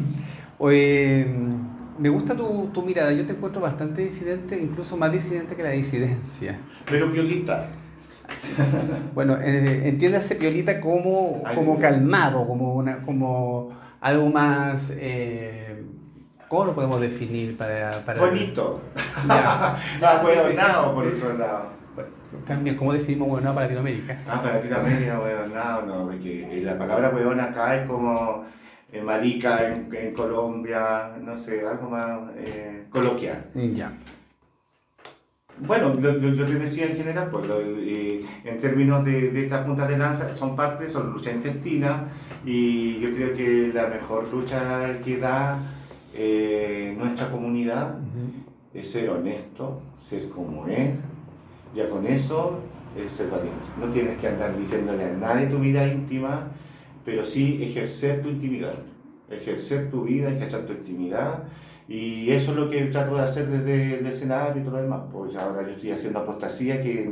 me gusta tu mirada. Yo te encuentro bastante disidente, incluso más disidente que la disidencia. Pero piolita. Bueno, entiéndase piolita como calmado, como algo más... ¿cómo lo podemos definir para bonito. Ya. Ahueonado, por otro lado. También, ¿cómo definimos hueonado para Latinoamérica? Para Latinoamérica, hueonado, no, porque la palabra hueón acá es como marica en Colombia, no sé, algo más coloquial. Ya. Bueno, yo te decía en general, pues, en términos de estas puntas de lanza, son luchas intestinas, y yo creo que la mejor lucha que da nuestra comunidad es ser honesto, ser como es, ya con eso es ser valiente. No tienes que andar diciéndole a nadie tu vida íntima, pero sí ejercer tu intimidad, ejercer tu vida, ejercer tu intimidad. Y eso es lo que trato de hacer desde el escenario y todo lo demás. Pues ahora yo estoy haciendo Apostasía, que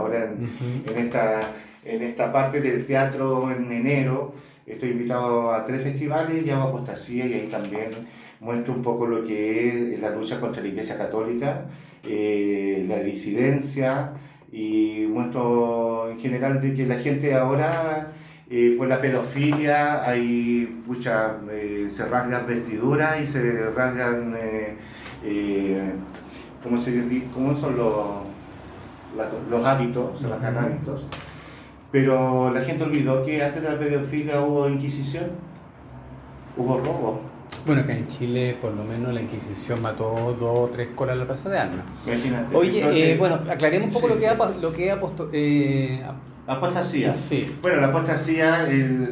en esta parte del teatro en enero estoy invitado a 3 festivales y hago Apostasía, y ahí también muestro un poco lo que es la lucha contra la Iglesia Católica, la disidencia, y muestro en general de que la gente ahora... por la pedofilia hay se rasgan vestiduras y se rasgan ¿cómo son los hábitos? Se rasgan hábitos. Pero la gente olvidó que antes de la pedofilia hubo Inquisición, hubo robo. Bueno, acá en Chile por lo menos la Inquisición mató 2 o 3 colas a la plaza de armas. Imagínate. Oye, entonces, bueno, aclaremos un poco sí, lo que es apostasía. Sí. Bueno, la apostasía,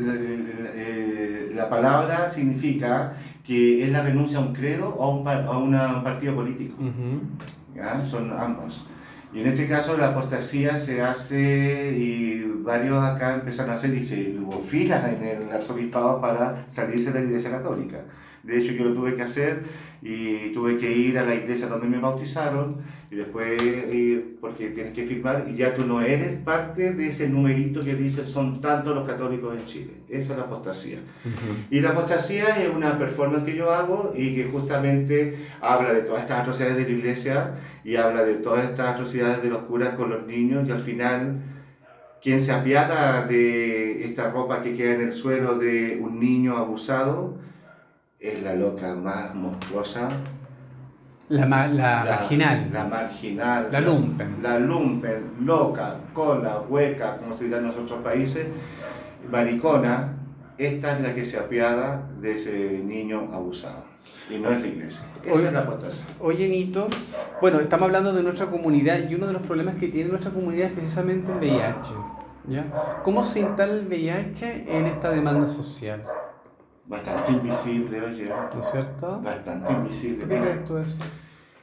la palabra significa que es la renuncia a un credo o a un partido político. ¿Ya? Son ambos. Y en este caso la apostasía se hace, y varios acá empezaron a hacer, y hubo filas en el arzobispado para salirse de la Iglesia Católica. De hecho, yo lo tuve que hacer y tuve que ir a la iglesia donde me bautizaron, y después porque tienes que firmar, y ya tú no eres parte de ese numerito que dice son tantos los católicos en Chile. Esa es la apostasía. Y la apostasía es una performance que yo hago y que justamente habla de todas estas atrocidades de la iglesia y habla de todas estas atrocidades de los curas con los niños, y al final quien se apiada de esta ropa que queda en el suelo de un niño abusado es la loca más monstruosa. La marginal. La marginal. La lumpen. La lumpen, loca, cola, hueca, como se dirá en nuestros países, maricona. Esta es la que se apiada de ese niño abusado. Y no es la iglesia. Esa es la apostasía. Oye, Nito, bueno, estamos hablando de nuestra comunidad, y uno de los problemas que tiene nuestra comunidad es precisamente el VIH. ¿Ya? ¿Cómo se instala el VIH en esta demanda social? Bastante invisible, oye. ¿No es cierto? Bastante invisible. ¿Por qué crees tú eso?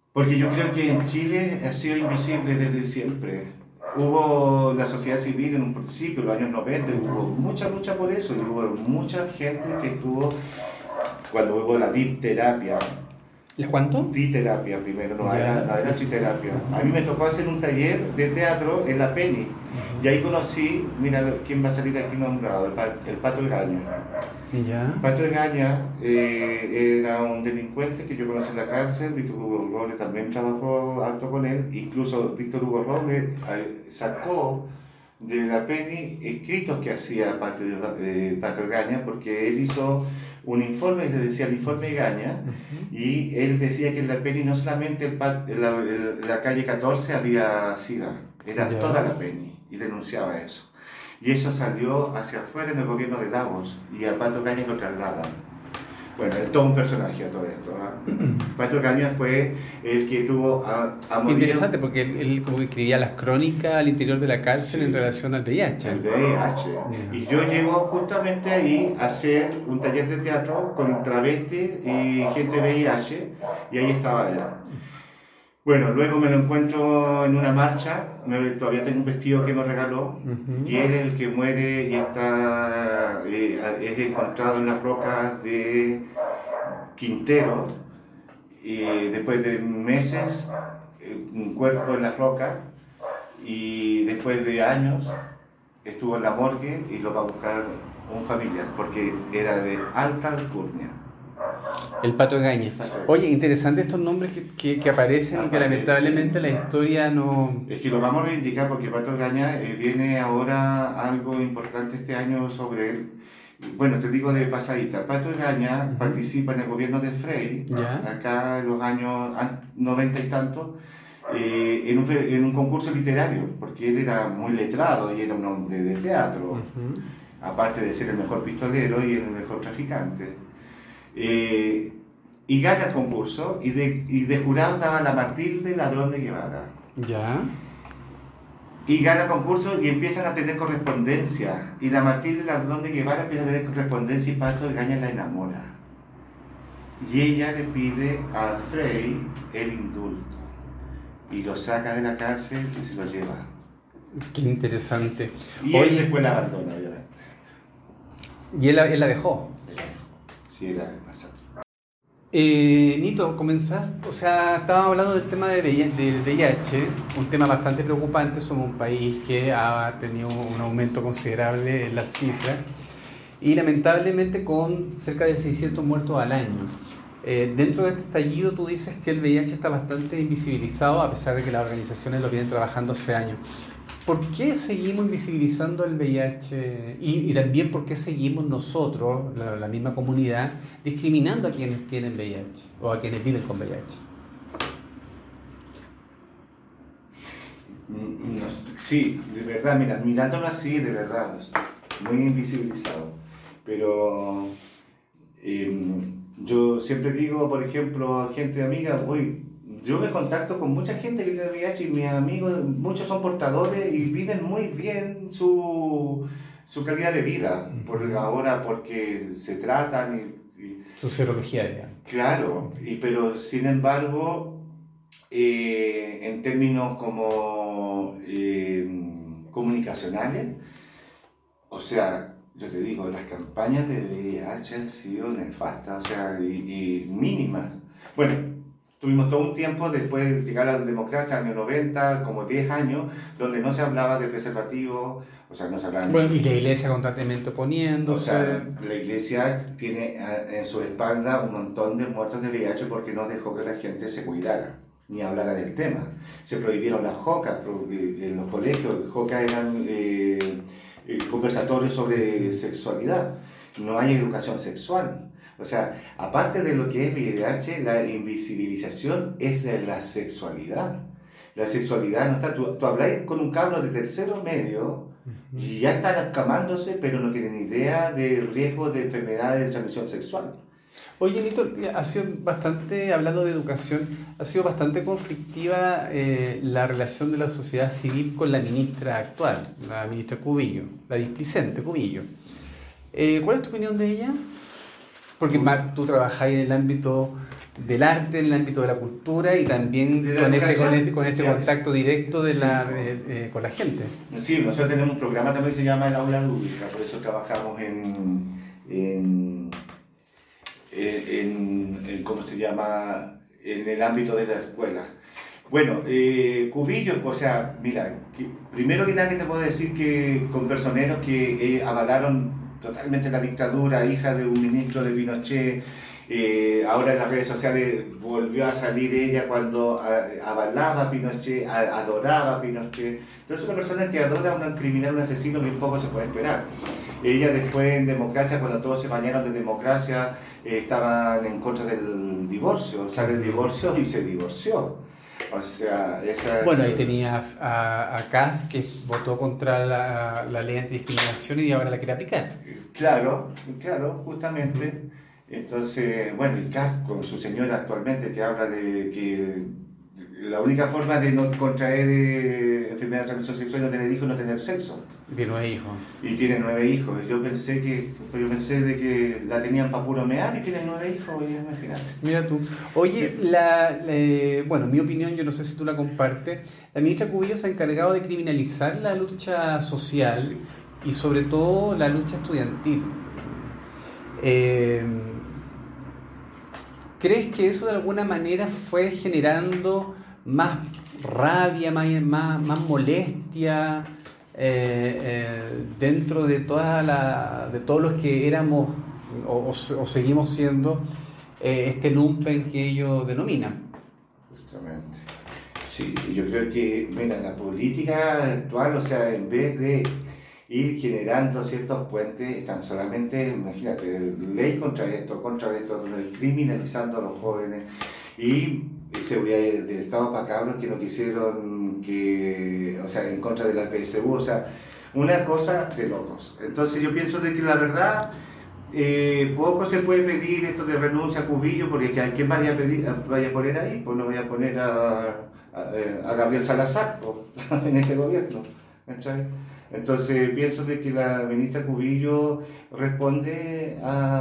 Porque yo creo que en Chile ha sido invisible desde siempre. Hubo la sociedad civil en un principio, en los años 90, hubo mucha lucha por eso, y hubo mucha gente que estuvo, cuando hubo la dipterapia. ¿Les cuánto? Diterapia primero, no Ya, era sí, sí, terapia. A mí me tocó hacer un taller de teatro en la Penny, y ahí conocí, mira quién va a salir aquí nombrado, el Pato Egaña. Ya. Pato Egaña era un delincuente que yo conocí en la cárcel. Víctor Hugo Robles también trabajó harto con él. Incluso Víctor Hugo Robles sacó de la Penny escritos que hacía Pato Egaña, porque él hizo un informe, se decía el informe Egaña, y él decía que en la Penny no solamente en la calle 14 había SIDA, era Ya. toda la Penny, y denunciaba eso. Y eso salió hacia afuera en el gobierno de Lagos, y a Pato Egaña lo trasladan. Bueno, es todo un personaje a todo esto. Pato Egaña fue el que tuvo a morir. Interesante, porque él como que escribía las crónicas al interior de la cárcel, Sí, en relación al VIH. el VIH. Y yo llego justamente ahí a hacer un taller de teatro con travestis y gente VIH, y ahí estaba él. Bueno, luego me lo encuentro en una marcha, todavía tengo un vestido que me regaló, y él es el que muere y es encontrado en las rocas de Quintero, y después de meses, un cuerpo en las rocas, y después de años estuvo en la morgue y lo va a buscar un familiar, porque era de alta alcurnia. El Pato Egaña. Oye, interesante estos nombres que aparecen y que lamentablemente la historia no... Es que lo vamos a reivindicar porque Pato Egaña viene ahora algo importante este año sobre él. Bueno, te digo de pasadita. Pato Egaña participa en el gobierno de Frei, acá en los años 90 y tantos, en un concurso literario, porque él era muy letrado y era un hombre de teatro, aparte de ser el mejor pistolero y el mejor traficante. Y gana el concurso, y de jurado estaba la Matilde Ladrón de Guevara. Ya. Y gana el concurso y empiezan a tener correspondencia. Y la Matilde Ladrón de Guevara empieza a tener correspondencia, y Pato Egaña la enamora. Y ella le pide a Frei el indulto. Y lo saca de la cárcel y se lo lleva. Qué interesante. Y él después la abandona, obviamente. Y él la dejó. Sí, era pasado. Nito, comenzaste, o sea, estábamos hablando del tema del VIH, un tema bastante preocupante. Somos un país que ha tenido un aumento considerable en las cifras y lamentablemente con cerca de 600 muertos al año. Dentro de este estallido tú dices que el VIH está bastante invisibilizado, a pesar de que las organizaciones lo vienen trabajando hace años. ¿Por qué seguimos invisibilizando el VIH? Y también por qué seguimos nosotros, la misma comunidad, discriminando a quienes tienen VIH o a quienes viven con VIH? Sí, de verdad, mira, mirándolo así, de verdad, muy invisibilizado. Pero yo siempre digo, por ejemplo, a gente amiga, yo me contacto con mucha gente que tiene VIH, y mis amigos, muchos son portadores y viven muy bien su calidad de vida, ahora porque se tratan y Su serología, digamos. claro, pero sin embargo, en términos como comunicacionales, o sea, yo te digo, las campañas de VIH han sido nefastas, o sea, y mínimas. Bueno, tuvimos todo un tiempo después de llegar a la democracia, años 90, como 10 años, donde no se hablaba de preservativo, o sea, no se hablaba... Bueno, y la iglesia constantemente oponiéndose. O sea, la iglesia tiene en su espalda un montón de muertos de VIH porque no dejó que la gente se cuidara, ni hablara del tema. Se prohibieron las jocas en los colegios. Jocas eran conversatorios sobre sexualidad. No hay educación sexual. O sea, aparte de lo que es VIH, la invisibilización es la sexualidad. La sexualidad no está... Tú hablas con un cabro de tercero medio y ya están escamándose, pero no tienen idea del riesgo de enfermedades de transmisión sexual. Oye, Nito, ha sido bastante, hablando de educación, ha sido bastante conflictiva la relación de la sociedad civil con la ministra actual, la ministra Cubillo, la displicente Cubillo. ¿Cuál es tu opinión de ella? Porque tú trabajas en el ámbito del arte en el ámbito de la cultura y también ¿De la con educación? con este Ya, contacto directo de sí. con la gente. Sí, nosotros tenemos un programa también que se llama El Aula Lúdica, por eso trabajamos ¿cómo se llama? En el ámbito de la escuela. Bueno, Cubillo, o sea, mira, primero que nada que te puedo decir que con personeros que avalaron totalmente la dictadura, hija de un ministro de Pinochet, ahora en las redes sociales volvió a salir ella cuando avalaba a Pinochet, adoraba a Pinochet. Entonces una persona que adora a un criminal, un asesino, muy poco se puede esperar. Ella después en democracia, cuando todos se bañaron de democracia, estaban en contra del divorcio, sale el divorcio y se divorció. O sea, Bueno, ahí tenía a Kass, que votó contra la ley antidiscriminación y ahora la quiere aplicar. Claro, justamente. Entonces, bueno, y Kass con su señora actualmente, que habla de que la única forma de no contraer enfermedad de transmisión sexual es no tener hijos, no tener sexo. Tiene 9 hijos. Y tiene 9 hijos. Yo pensé de que la tenían para puro mear y tienen 9 hijos, imagínate. Mira tú. Oye, bueno, mi opinión, yo no sé si tú la compartes, la ministra Cubillo se ha encargado de criminalizar la lucha social, sí, y sobre todo la lucha estudiantil. ¿Crees que eso de alguna manera fue generando más rabia, más molestia dentro de de todos los que éramos o seguimos siendo este lumpen que ellos denominan? Justamente. Sí, yo creo que, mira, la política actual, o sea, en vez de ir generando ciertos puentes, están solamente, imagínate, ley contra esto, criminalizando a los jóvenes y seguridad del Estado para cabros que no quisieron, o sea, en contra de la PSU, o sea, una cosa de locos. Entonces yo pienso de que la verdad, poco se puede pedir esto de renuncia a Cubillo, porque ¿quién vaya a poner ahí? Pues no voy a poner a Gabriel Salazar en este gobierno, ¿sabes? Entonces pienso de que la ministra Cubillo responde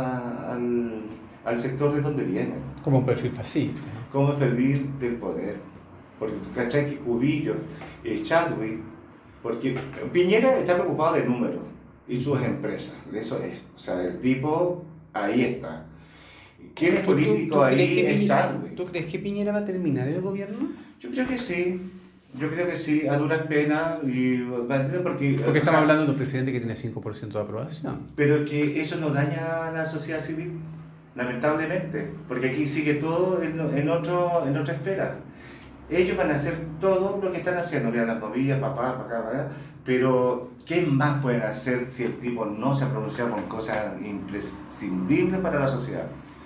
al sector de donde viene. Como un perfil fascista. Como el perfil del poder. Porque tú cachai que Cubillo, Chadwick, porque Piñera está preocupado de números y sus empresas, eso es. O sea, el tipo ahí está. ¿Quién es político ahí? Es Chadwick. ¿Tú crees que Piñera va a terminar el gobierno? Yo creo que sí. A duras penas, porque estamos hablando de un presidente que tiene 5% de aprobación. Pero que eso no daña a la sociedad civil, lamentablemente, porque aquí sigue todo en otra esfera. Ellos van a hacer todo lo que están haciendo, mira, las movillas, papá, para acá, pero ¿qué más pueden hacer si el tipo no se ha pronunciado con cosas imprescindibles para la sociedad?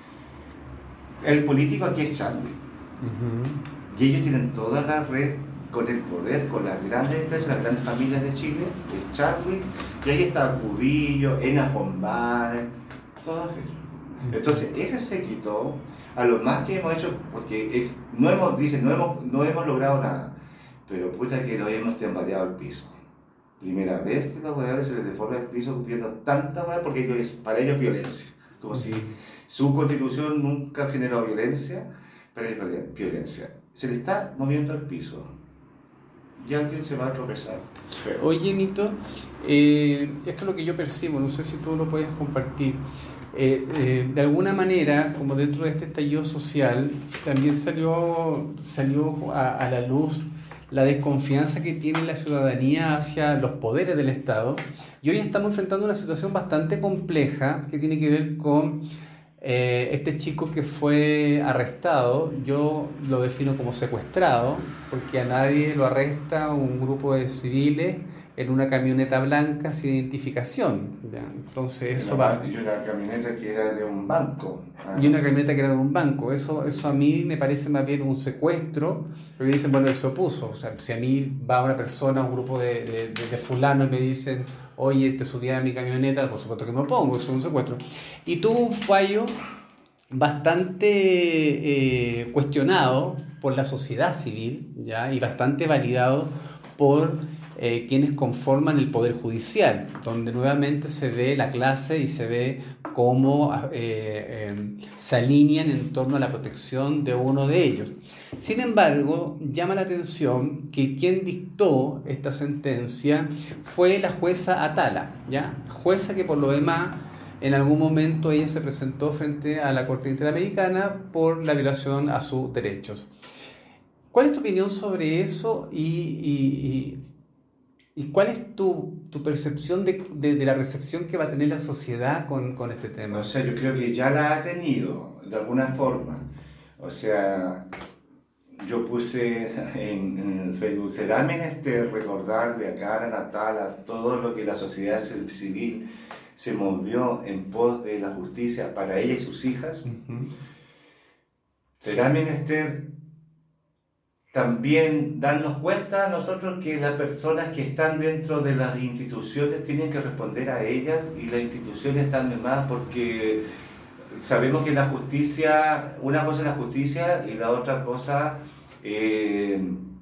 El político aquí es Chadwick. Uh-huh. Y ellos tienen toda la red con el poder, con las grandes empresas, las grandes familias de Chile, de Chadwick, y ahí está Cubillo, Ena Fombare, todos ellos. Entonces, ese se quitó a lo más que hemos hecho, porque no hemos logrado nada, pero puta que lo hemos tambaleado el piso. Primera vez que los jugadores se les deforma el piso viendo tanta mal, porque para ellos es violencia, como si su constitución nunca generó violencia, pero es violencia. Se le está moviendo el piso. Y alguien se va a tropezar. Pero... Oye, Nito, esto es lo que yo percibo, no sé si tú lo puedes compartir. De alguna manera, como dentro de este estallido social, también salió a la luz la desconfianza que tiene la ciudadanía hacia los poderes del Estado. Y hoy estamos enfrentando una situación bastante compleja que tiene que ver con este chico que fue arrestado. Yo lo defino como secuestrado, porque a nadie lo arresta un grupo de civiles en una camioneta blanca sin identificación. ¿Ya? Entonces eso va... Y una camioneta que era de un banco. Y una camioneta que era de un banco. Eso a mí me parece más bien un secuestro, pero me dicen, bueno, él se opuso. O sea, si a mí va una persona, un grupo de fulanos y me dicen, oye, te subí a mi camioneta, por supuesto que me opongo, eso es un secuestro. Y tuvo un fallo bastante cuestionado por la sociedad civil, ¿ya? Y bastante validado por quienes conforman el Poder Judicial, donde nuevamente se ve la clase y se ve cómo se alinean en torno a la protección de uno de ellos. Sin embargo, llama la atención que quien dictó esta sentencia fue la jueza Atala, ¿ya? Jueza que por lo demás en algún momento ella se presentó frente a la Corte Interamericana por la violación a sus derechos. ¿Cuál es tu opinión sobre eso y cuál es tu percepción de la recepción que va a tener la sociedad con este tema? O sea, yo creo que ya la ha tenido, de alguna forma. O sea, yo puse en el Facebook, ¿será menester recordar de acá a Natal todo lo que la sociedad civil se movió en pos de la justicia para ella y sus hijas? Uh-huh. ¿Será menester también darnos cuenta nosotros que las personas que están dentro de las instituciones tienen que responder a ellas y las instituciones están mermadas porque sabemos que la justicia, una cosa es la justicia y la otra cosa es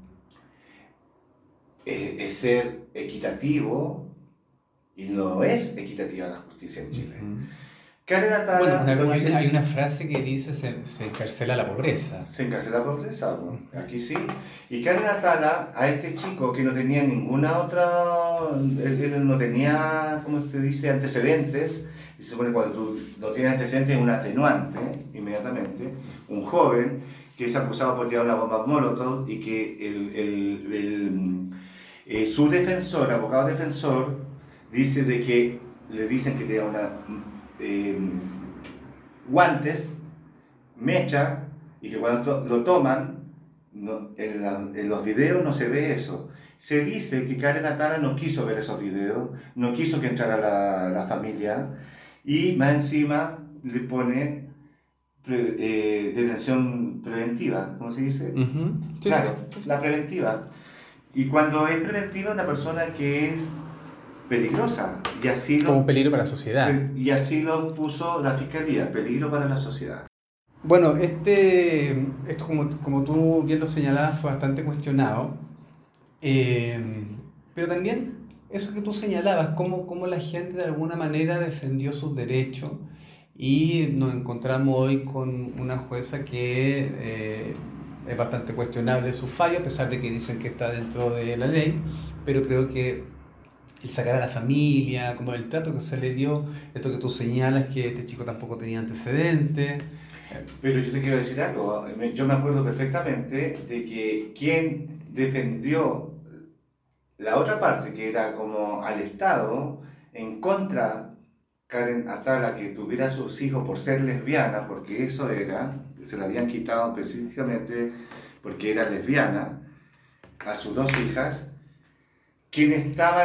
ser equitativo y no es equitativa la justicia en Chile. Karen Atala, bueno, hay una frase que dice se encarcela la pobreza. Se encarcela la pobreza, aquí sí. Y Karen Atala, a este chico que no tenía ninguna otra, él no tenía, ¿cómo se dice?, antecedentes. Y se supone que cuando tú no tienes antecedentes es un atenuante, inmediatamente. Un joven que es acusado por tirar una bomba molotov y que su defensor, abogado defensor, dice de que le dicen que tiene guantes, mecha, y que cuando lo toman, en los videos no se ve eso. Se dice que Karen Atala no quiso ver esos videos, no quiso que entrara la familia, y más encima le pone detención preventiva, ¿cómo se dice? Uh-huh. Sí, claro, sí. La preventiva. Y cuando es preventiva, una persona que es peligrosa, y así como un peligro para la sociedad. Y así lo puso la Fiscalía, peligro para la sociedad. Bueno, esto como tú bien lo señalabas fue bastante cuestionado, pero también eso que tú señalabas, cómo la gente de alguna manera defendió sus derechos y nos encontramos hoy con una jueza que es bastante cuestionable su fallo, a pesar de que dicen que está dentro de la ley, pero creo que el sacar a la familia, como el trato que se le dio, esto que tú señalas, que este chico tampoco tenía antecedentes. Pero yo te quiero decir algo, yo me acuerdo perfectamente de que quien defendió la otra parte, que era como al Estado, en contra Karen Atala, que tuviera a sus hijos por ser lesbiana, porque eso era, se la habían quitado específicamente porque era lesbiana, a sus dos hijas, quien estaba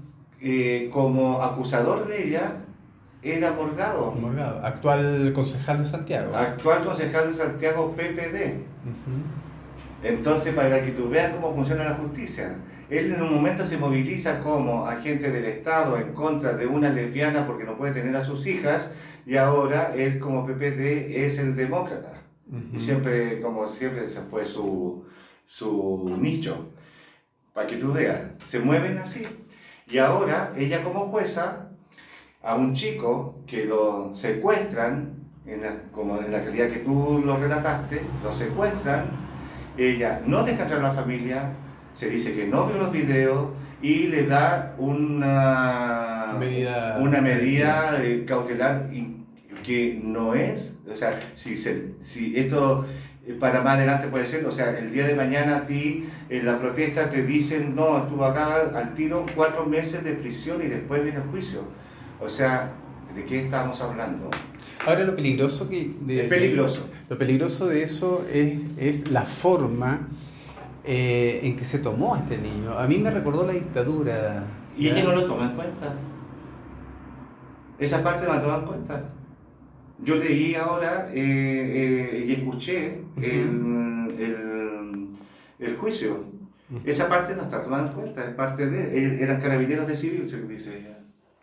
como acusador de ella era Morgado. Morgado, actual concejal de Santiago. Actual concejal de Santiago, PPD. Uh-huh. Entonces, para que tú veas cómo funciona la justicia, él en un momento se moviliza como agente del Estado en contra de una lesbiana porque no puede tener a sus hijas, y ahora él como PPD es el demócrata. Uh-huh. Y siempre, como siempre, ese fue su nicho. Para que tú veas, se mueven así. Y ahora, ella como jueza, a un chico que lo secuestran, como en la calidad que tú lo relataste, lo secuestran, ella no deja entrar a la familia, se dice que no vio los videos y le da una medida cautelar que no es, o sea, si esto para más adelante puede ser, o sea, el día de mañana a ti en la protesta te dicen, no, estuvo acá al tiro 4 meses de prisión y después viene el juicio. O sea, ¿de qué estamos hablando? Ahora lo peligroso es peligroso. Lo peligroso de eso es la forma en que se tomó a este niño. A mí me recordó la dictadura. Y ella no lo toma en cuenta. Esa parte la toma en cuenta. Yo leí ahora y escuché el juicio. Esa parte no está tomada en cuenta, es parte de... Eran carabineros de civil, se dice ella.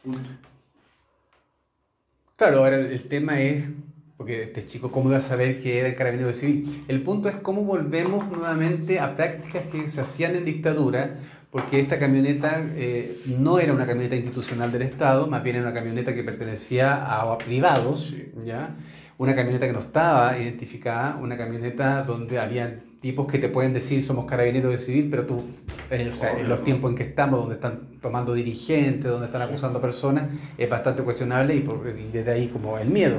Claro, ahora el tema es, porque este chico, ¿cómo iba a saber que era carabinero de civil? El punto es cómo volvemos nuevamente a prácticas que se hacían en dictadura, porque esta camioneta no era una camioneta institucional del Estado, más bien era una camioneta que pertenecía a privados, Sí. ¿ya? Una camioneta que no estaba identificada, una camioneta donde habían tipos que te pueden decir somos carabineros de civil, pero tú, o sea, en los tiempos en que estamos, donde están tomando dirigentes, donde están acusando personas, es bastante cuestionable y desde ahí como el miedo.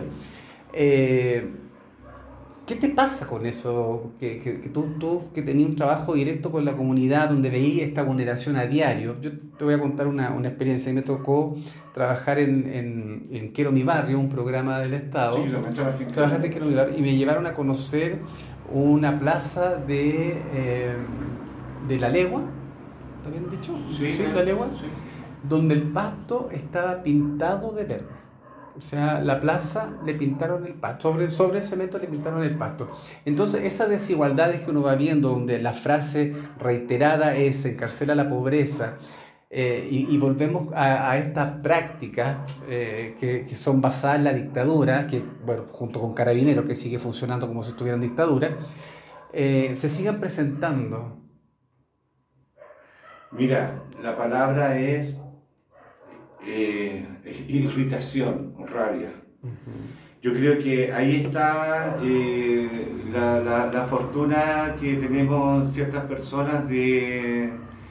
¿Qué te pasa con eso? Que tú que tenías un trabajo directo con la comunidad, donde veías esta vulneración a diario. Yo te voy a contar una experiencia. A mí me tocó trabajar en Quiero Mi Barrio, un programa del Estado. Sí, Trabajaste en Quiero Mi Barrio y me llevaron a conocer una plaza de La Legua, ¿está bien dicho? Sí, La Legua, sí. donde el pasto estaba pintado de verde. O sea, la plaza le pintaron el pasto, sobre el cemento le pintaron el pasto. Entonces, esas desigualdades que uno va viendo, donde la frase reiterada es encarcela la pobreza, y volvemos a estas prácticas que son basadas en la dictadura, que, bueno, junto con Carabineros, que sigue funcionando como si estuviera en dictadura, se sigan presentando. Mira, la palabra es irritación, rabia. Yo creo que ahí está la fortuna que tenemos ciertas personas de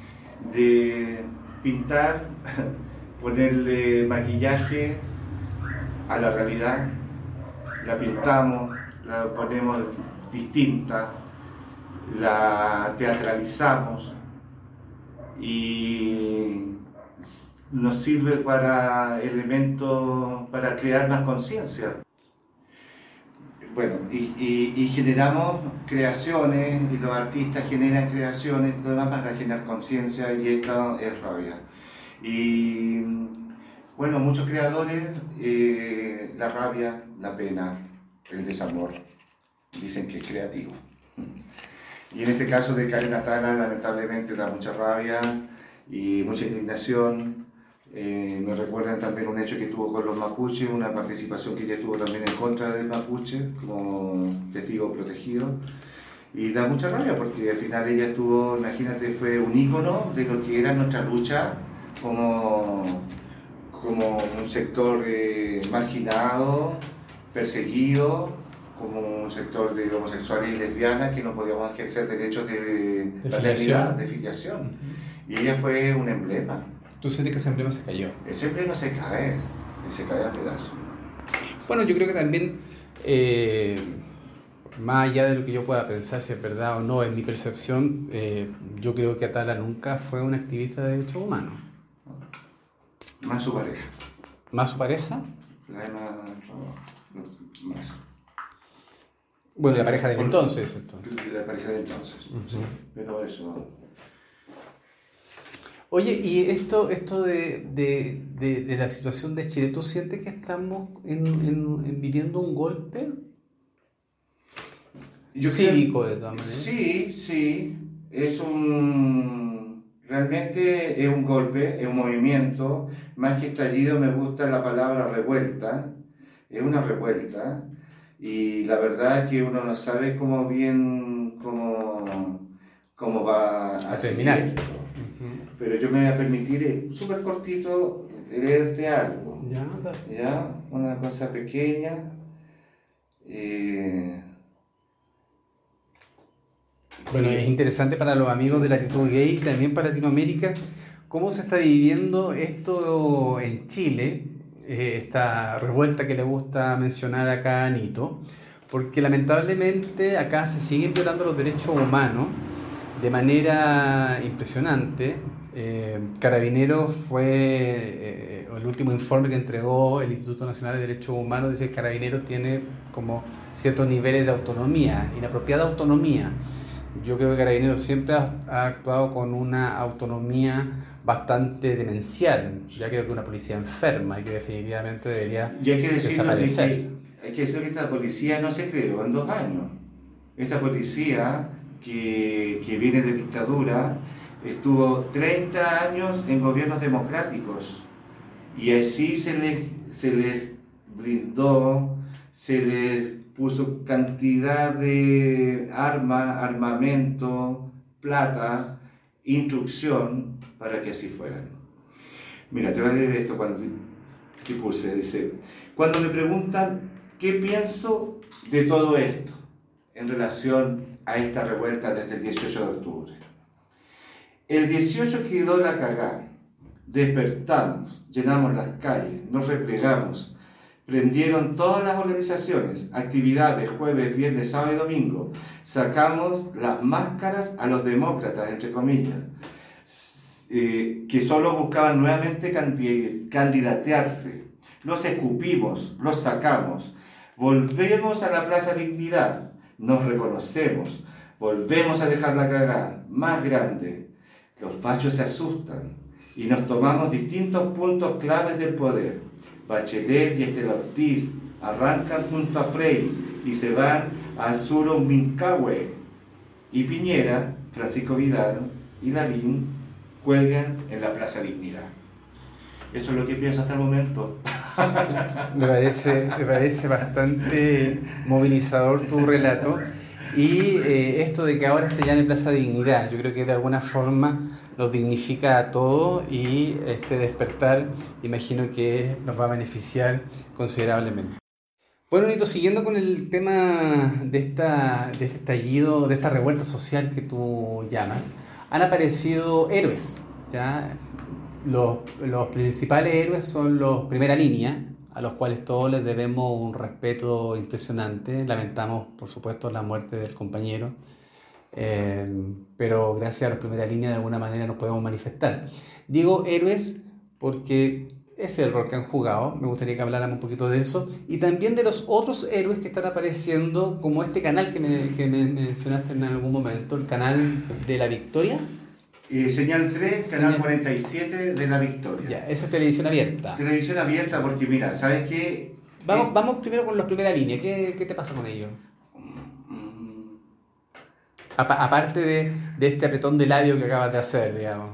pintar, ponerle maquillaje a la realidad, la pintamos, la ponemos distinta, la teatralizamos y nos sirve para elementos, para crear más conciencia. Bueno, y generamos creaciones, y los artistas generan creaciones, todo demás para generar conciencia, y esto es rabia. Y bueno, muchos creadores, la rabia, la pena, el desamor, dicen que es creativo. Y en este caso de Karen Atala, lamentablemente da mucha rabia y mucha indignación. Me recuerdan también un hecho que tuvo con los mapuches, una participación que ella tuvo también en contra del mapuche como testigo protegido, y da mucha rabia porque al final ella estuvo, imagínate, fue un ícono de lo que era nuestra lucha como un sector marginado, perseguido, como un sector de homosexuales y lesbianas que no podíamos ejercer derechos de filiación. Y ella fue un emblema. ¿Tú sientes que ese emblema se cayó? Ese emblema se cae a pedazos. Bueno, yo creo que también, más allá de lo que yo pueda pensar si es verdad o no, en mi percepción, yo creo que Atala nunca fue una activista de derechos humanos. Más su pareja. ¿Más su pareja? Más. Bueno, la pareja de entonces. La pareja de entonces, sí. Pero eso... Oye, y esto de la situación de Chile, ¿tú sientes que estamos viviendo un golpe cívico de todas maneras? Sí, realmente es un golpe, es un movimiento, más que estallido me gusta la palabra revuelta, es una revuelta, y la verdad es que uno no sabe cómo va a terminar. seguir esto. Pero yo me voy a permitir, súper cortito, leerte algo. ¿Ya? Una cosa pequeña. Bueno, es interesante para los amigos de Latitud Gay y también para Latinoamérica cómo se está viviendo esto en Chile, esta revuelta que le gusta mencionar acá a Nito, porque lamentablemente acá se siguen violando los derechos humanos de manera impresionante. Carabineros fue el último informe que entregó el Instituto Nacional de Derechos Humanos, dice que Carabineros tiene como ciertos niveles de autonomía, inapropiada autonomía. Yo creo que Carabineros siempre ha actuado con una autonomía bastante demencial. Ya creo que una policía enferma y que definitivamente debería desaparecer. Hay que decir que esta policía no se creó en 2 años. Esta policía que viene de dictadura estuvo 30 años en gobiernos democráticos y así se les brindó, se les puso cantidad de armamento, plata, instrucción para que así fueran. Mira, te voy a leer esto que puse. Dice, cuando me preguntan qué pienso de todo esto en relación a esta revuelta desde el 18 de octubre. El 18 quedó la cagada. Despertamos, llenamos las calles, nos replegamos, prendieron todas las organizaciones, actividades, jueves, viernes, sábado y domingo. Sacamos las máscaras a los demócratas, entre comillas, que solo buscaban nuevamente candidatearse. Los escupimos, los sacamos. Volvemos a la Plaza Dignidad, nos reconocemos, volvemos a dejar la cagada más grande. Los fachos se asustan y nos tomamos distintos puntos claves del poder. Bachelet y Estela Ortiz arrancan junto a Frei y se van a Suromincahue. Y Piñera, Francisco Vidal y Lavín cuelgan en la Plaza Dignidad. Eso es lo que pienso hasta el momento. Me parece bastante movilizador tu relato. Y esto de que ahora se llame Plaza Dignidad, yo creo que de alguna forma nos dignifica a todos y este despertar, imagino que nos va a beneficiar considerablemente. Bueno, Nito, siguiendo con el tema de este estallido, de esta revuelta social que tú llamas, han aparecido héroes, ¿ya? Los principales héroes son los primera línea, a los cuales todos les debemos un respeto impresionante. Lamentamos, por supuesto, la muerte del compañero, pero gracias a la primera línea de alguna manera nos podemos manifestar. Digo héroes porque es el rol que han jugado, me gustaría que habláramos un poquito de eso, y también de los otros héroes que están apareciendo, como este canal que me mencionaste en algún momento, el canal de la Victoria. Señal 3, canal 47 de La Victoria. Ya, esa es televisión abierta. Televisión abierta porque, mira, ¿sabes qué? Vamos primero con los primera línea. ¿Qué te pasa con ellos? Aparte de este apretón de labio que acabas de hacer, digamos.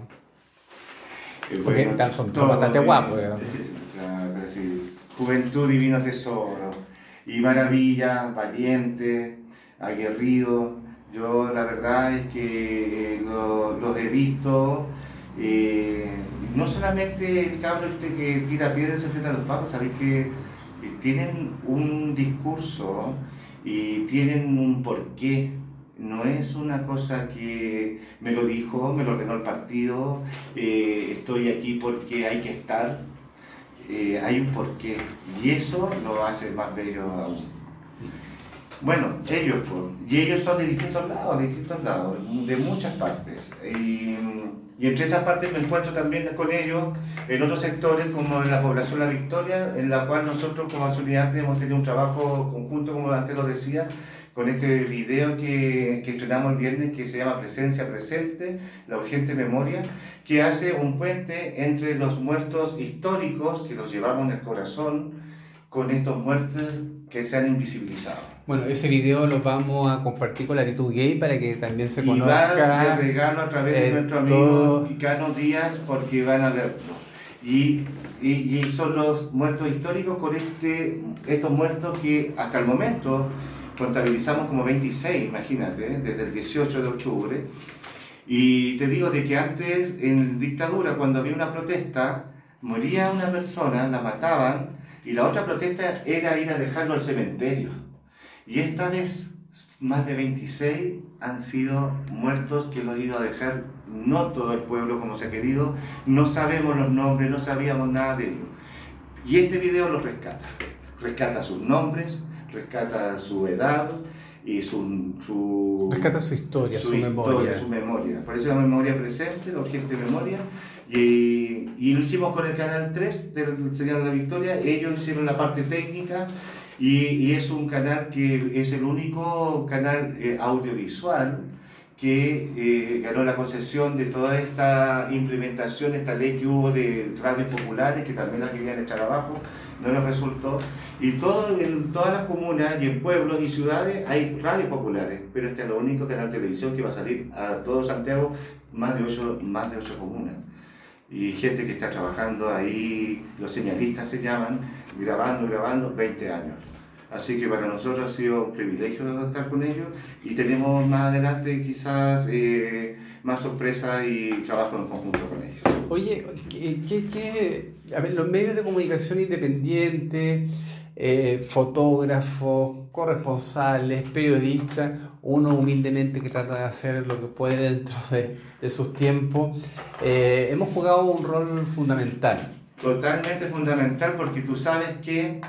Porque bueno, son bastante guapos. Claro, sí. Juventud, divino tesoro. Y maravilla, valiente, aguerrido. Yo la verdad es que los he visto, no solamente el cabro que tira piedras frente a los pacos, sabéis que tienen un discurso y tienen un porqué. No es una cosa que me lo dijo, me lo ordenó el partido, estoy aquí porque hay que estar. Hay un porqué y eso lo hace más bello aún. Bueno, ellos son de distintos lados, de muchas partes. Y entre esas partes me encuentro también con ellos en otros sectores, como en la población La Victoria, en la cual nosotros como estudiantes hemos tenido un trabajo conjunto, como antes lo decía, con este video que estrenamos el viernes, que se llama Presencia Presente, la urgente memoria, que hace un puente entre los muertos históricos, que los llevamos en el corazón, con estos muertos que se han invisibilizado. Bueno, ese video lo vamos a compartir con Latitud Gay para que también se conozca. Y va de regalo a través de nuestro amigo Picano Díaz, porque van a verlo. Y son los muertos históricos con estos muertos que hasta el momento contabilizamos como 26, imagínate, desde el 18 de octubre. Y te digo de que antes, en dictadura, cuando había una protesta, moría una persona, la mataban, y la otra protesta era ir a dejarlo al cementerio. Y esta vez, más de 26 han sido muertos que lo han ido a dejar, no todo el pueblo como se ha querido, no sabemos los nombres, no sabíamos nada de ellos. Y este video los rescata sus nombres, rescata su edad y rescata su historia, su memoria. Por eso la memoria presente, la urgente memoria. Y lo hicimos con el canal 3 del Señal de la Victoria. Ellos hicieron la parte técnica y es un canal que es el único canal audiovisual que ganó la concesión de toda esta implementación, esta ley que hubo de radios populares, que también la querían echar abajo, no les resultó. Y en todas las comunas y en pueblos y ciudades hay radios populares, pero este es el único canal de televisión que va a salir a todo Santiago, más de 8 comunas. Y gente que está trabajando ahí, los señalistas se llaman, grabando 20 años. Así que para nosotros ha sido un privilegio estar con ellos y tenemos más adelante quizás más sorpresas y trabajo en conjunto con ellos. Oye, a ver, los medios de comunicación independientes, fotógrafos, corresponsales, periodistas, uno humildemente que trata de hacer lo que puede dentro de sus tiempos, hemos jugado un rol fundamental. Totalmente fundamental, porque tú sabes que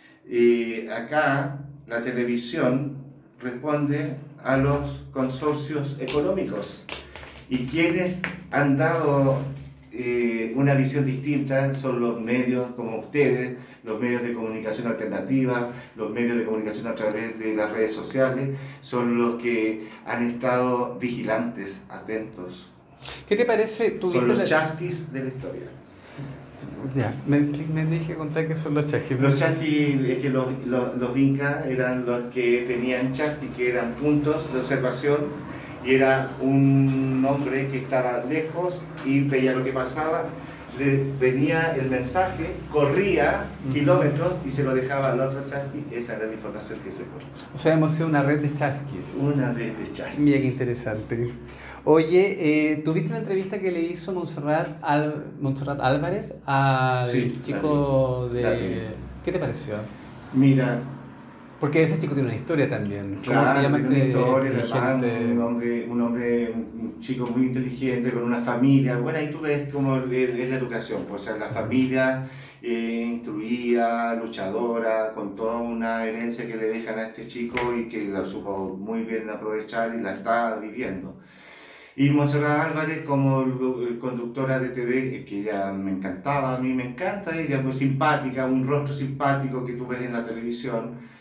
acá la televisión responde a los consorcios económicos, y quienes han dado una visión distinta son los medios como ustedes, los medios de comunicación alternativa, los medios de comunicación a través de las redes sociales, son los que han estado vigilantes, atentos. ¿Qué te parece? Son los chasquis de la historia. Ya, me dije contar que son los chasquis. Los chasquis, es que los incas eran los que tenían chasquis, que eran puntos de observación, y era un hombre que estaba lejos y veía lo que pasaba, le venía el mensaje, corría kilómetros y se lo dejaba al otro chasqui. Esa era la información que se corría. O sea, hemos sido una red de chasquis. Una red de chasquis. Mira qué interesante. Oye, ¿tuviste la entrevista que le hizo Montserrat Álvarez al chico de... ¿Qué te pareció? Mira, porque ese chico tiene una historia también. ¿Cómo claro, se llama tiene una historia, inteligente? un chico muy inteligente, con una familia. Bueno, ahí tú ves cómo es la educación, pues, o sea, la familia instruida, luchadora, con toda una herencia que le dejan a este chico y que la supo muy bien aprovechar y la está viviendo. Y Montserrat Álvarez, como conductora de TV, que ella me encantaba, a mí me encanta ella, muy simpática, un rostro simpático que tú ves en la televisión,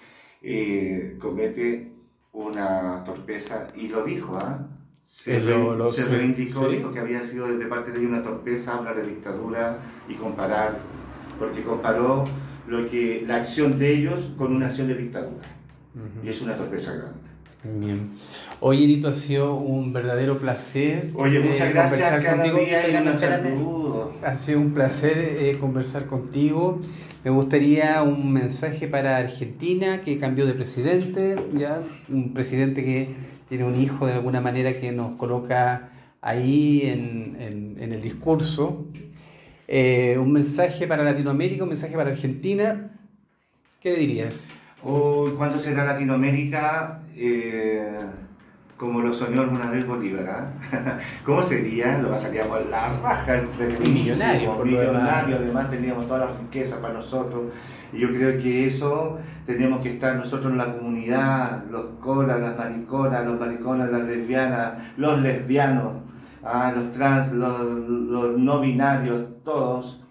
comete una torpeza, y lo dijo, se reivindicó, sí. Dijo que había sido de parte de ella una torpeza hablar de dictadura y comparar, porque comparó la acción de ellos con una acción de dictadura, y es una torpeza grande. Bien. Oye, Nito, ha sido un verdadero placer. Oye, muchas gracias cada día y un saludo. Ha sido un placer conversar contigo. Me gustaría un mensaje para Argentina, que cambió de presidente, ya un presidente que tiene un hijo de alguna manera que nos coloca ahí en el discurso. Un mensaje para Latinoamérica, un mensaje para Argentina. ¿Qué le dirías? ¿Cuándo será Latinoamérica? Como lo soñó alguna vez Bolívar, ¿Cómo sería? Lo pasaríamos la raja, millonario, además teníamos todas las riquezas para nosotros, y yo creo que eso tenemos que estar nosotros en la comunidad, los coras, las mariconas, los mariconas, las lesbianas, los lesbianos, los trans, los no binarios, todos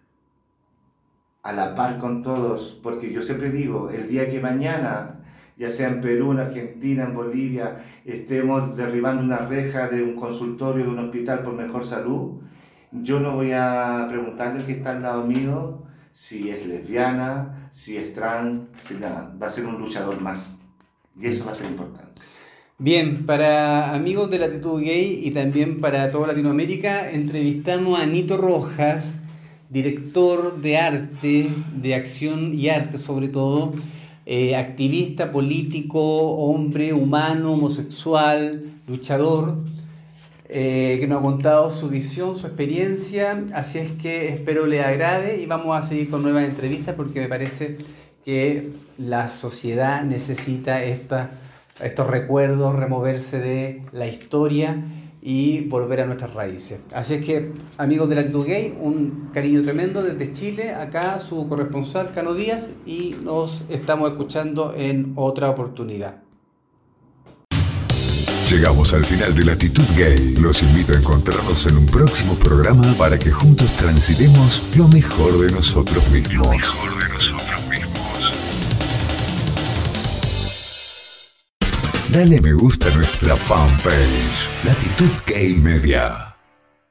a la par con todos, porque yo siempre digo, el día que mañana, ya sea en Perú, en Argentina, en Bolivia, estemos derribando una reja de un consultorio, de un hospital por mejor salud, yo no voy a preguntarle al que está al lado mío si es lesbiana, si es trans, si nada, va a ser un luchador más, y eso va a ser importante. Bien, para amigos de Latitud Gay y también para toda Latinoamérica, entrevistamos a Nito Rojas, director de arte, de acción y arte sobre todo, activista, político, hombre, humano, homosexual, luchador, que nos ha contado su visión, su experiencia, así es que espero le agrade y vamos a seguir con nuevas entrevistas porque me parece que la sociedad necesita estos recuerdos, removerse de la historia y volver a nuestras raíces. Así es que, amigos de Latitud Gay, un cariño tremendo desde Chile, acá su corresponsal Cano Díaz, y nos estamos escuchando en otra oportunidad. Llegamos al final de Latitud Gay. Los invito a encontrarnos en un próximo programa para que juntos transitemos lo mejor de nosotros mismos. Dale me gusta a nuestra fanpage, Latitud Gay Media.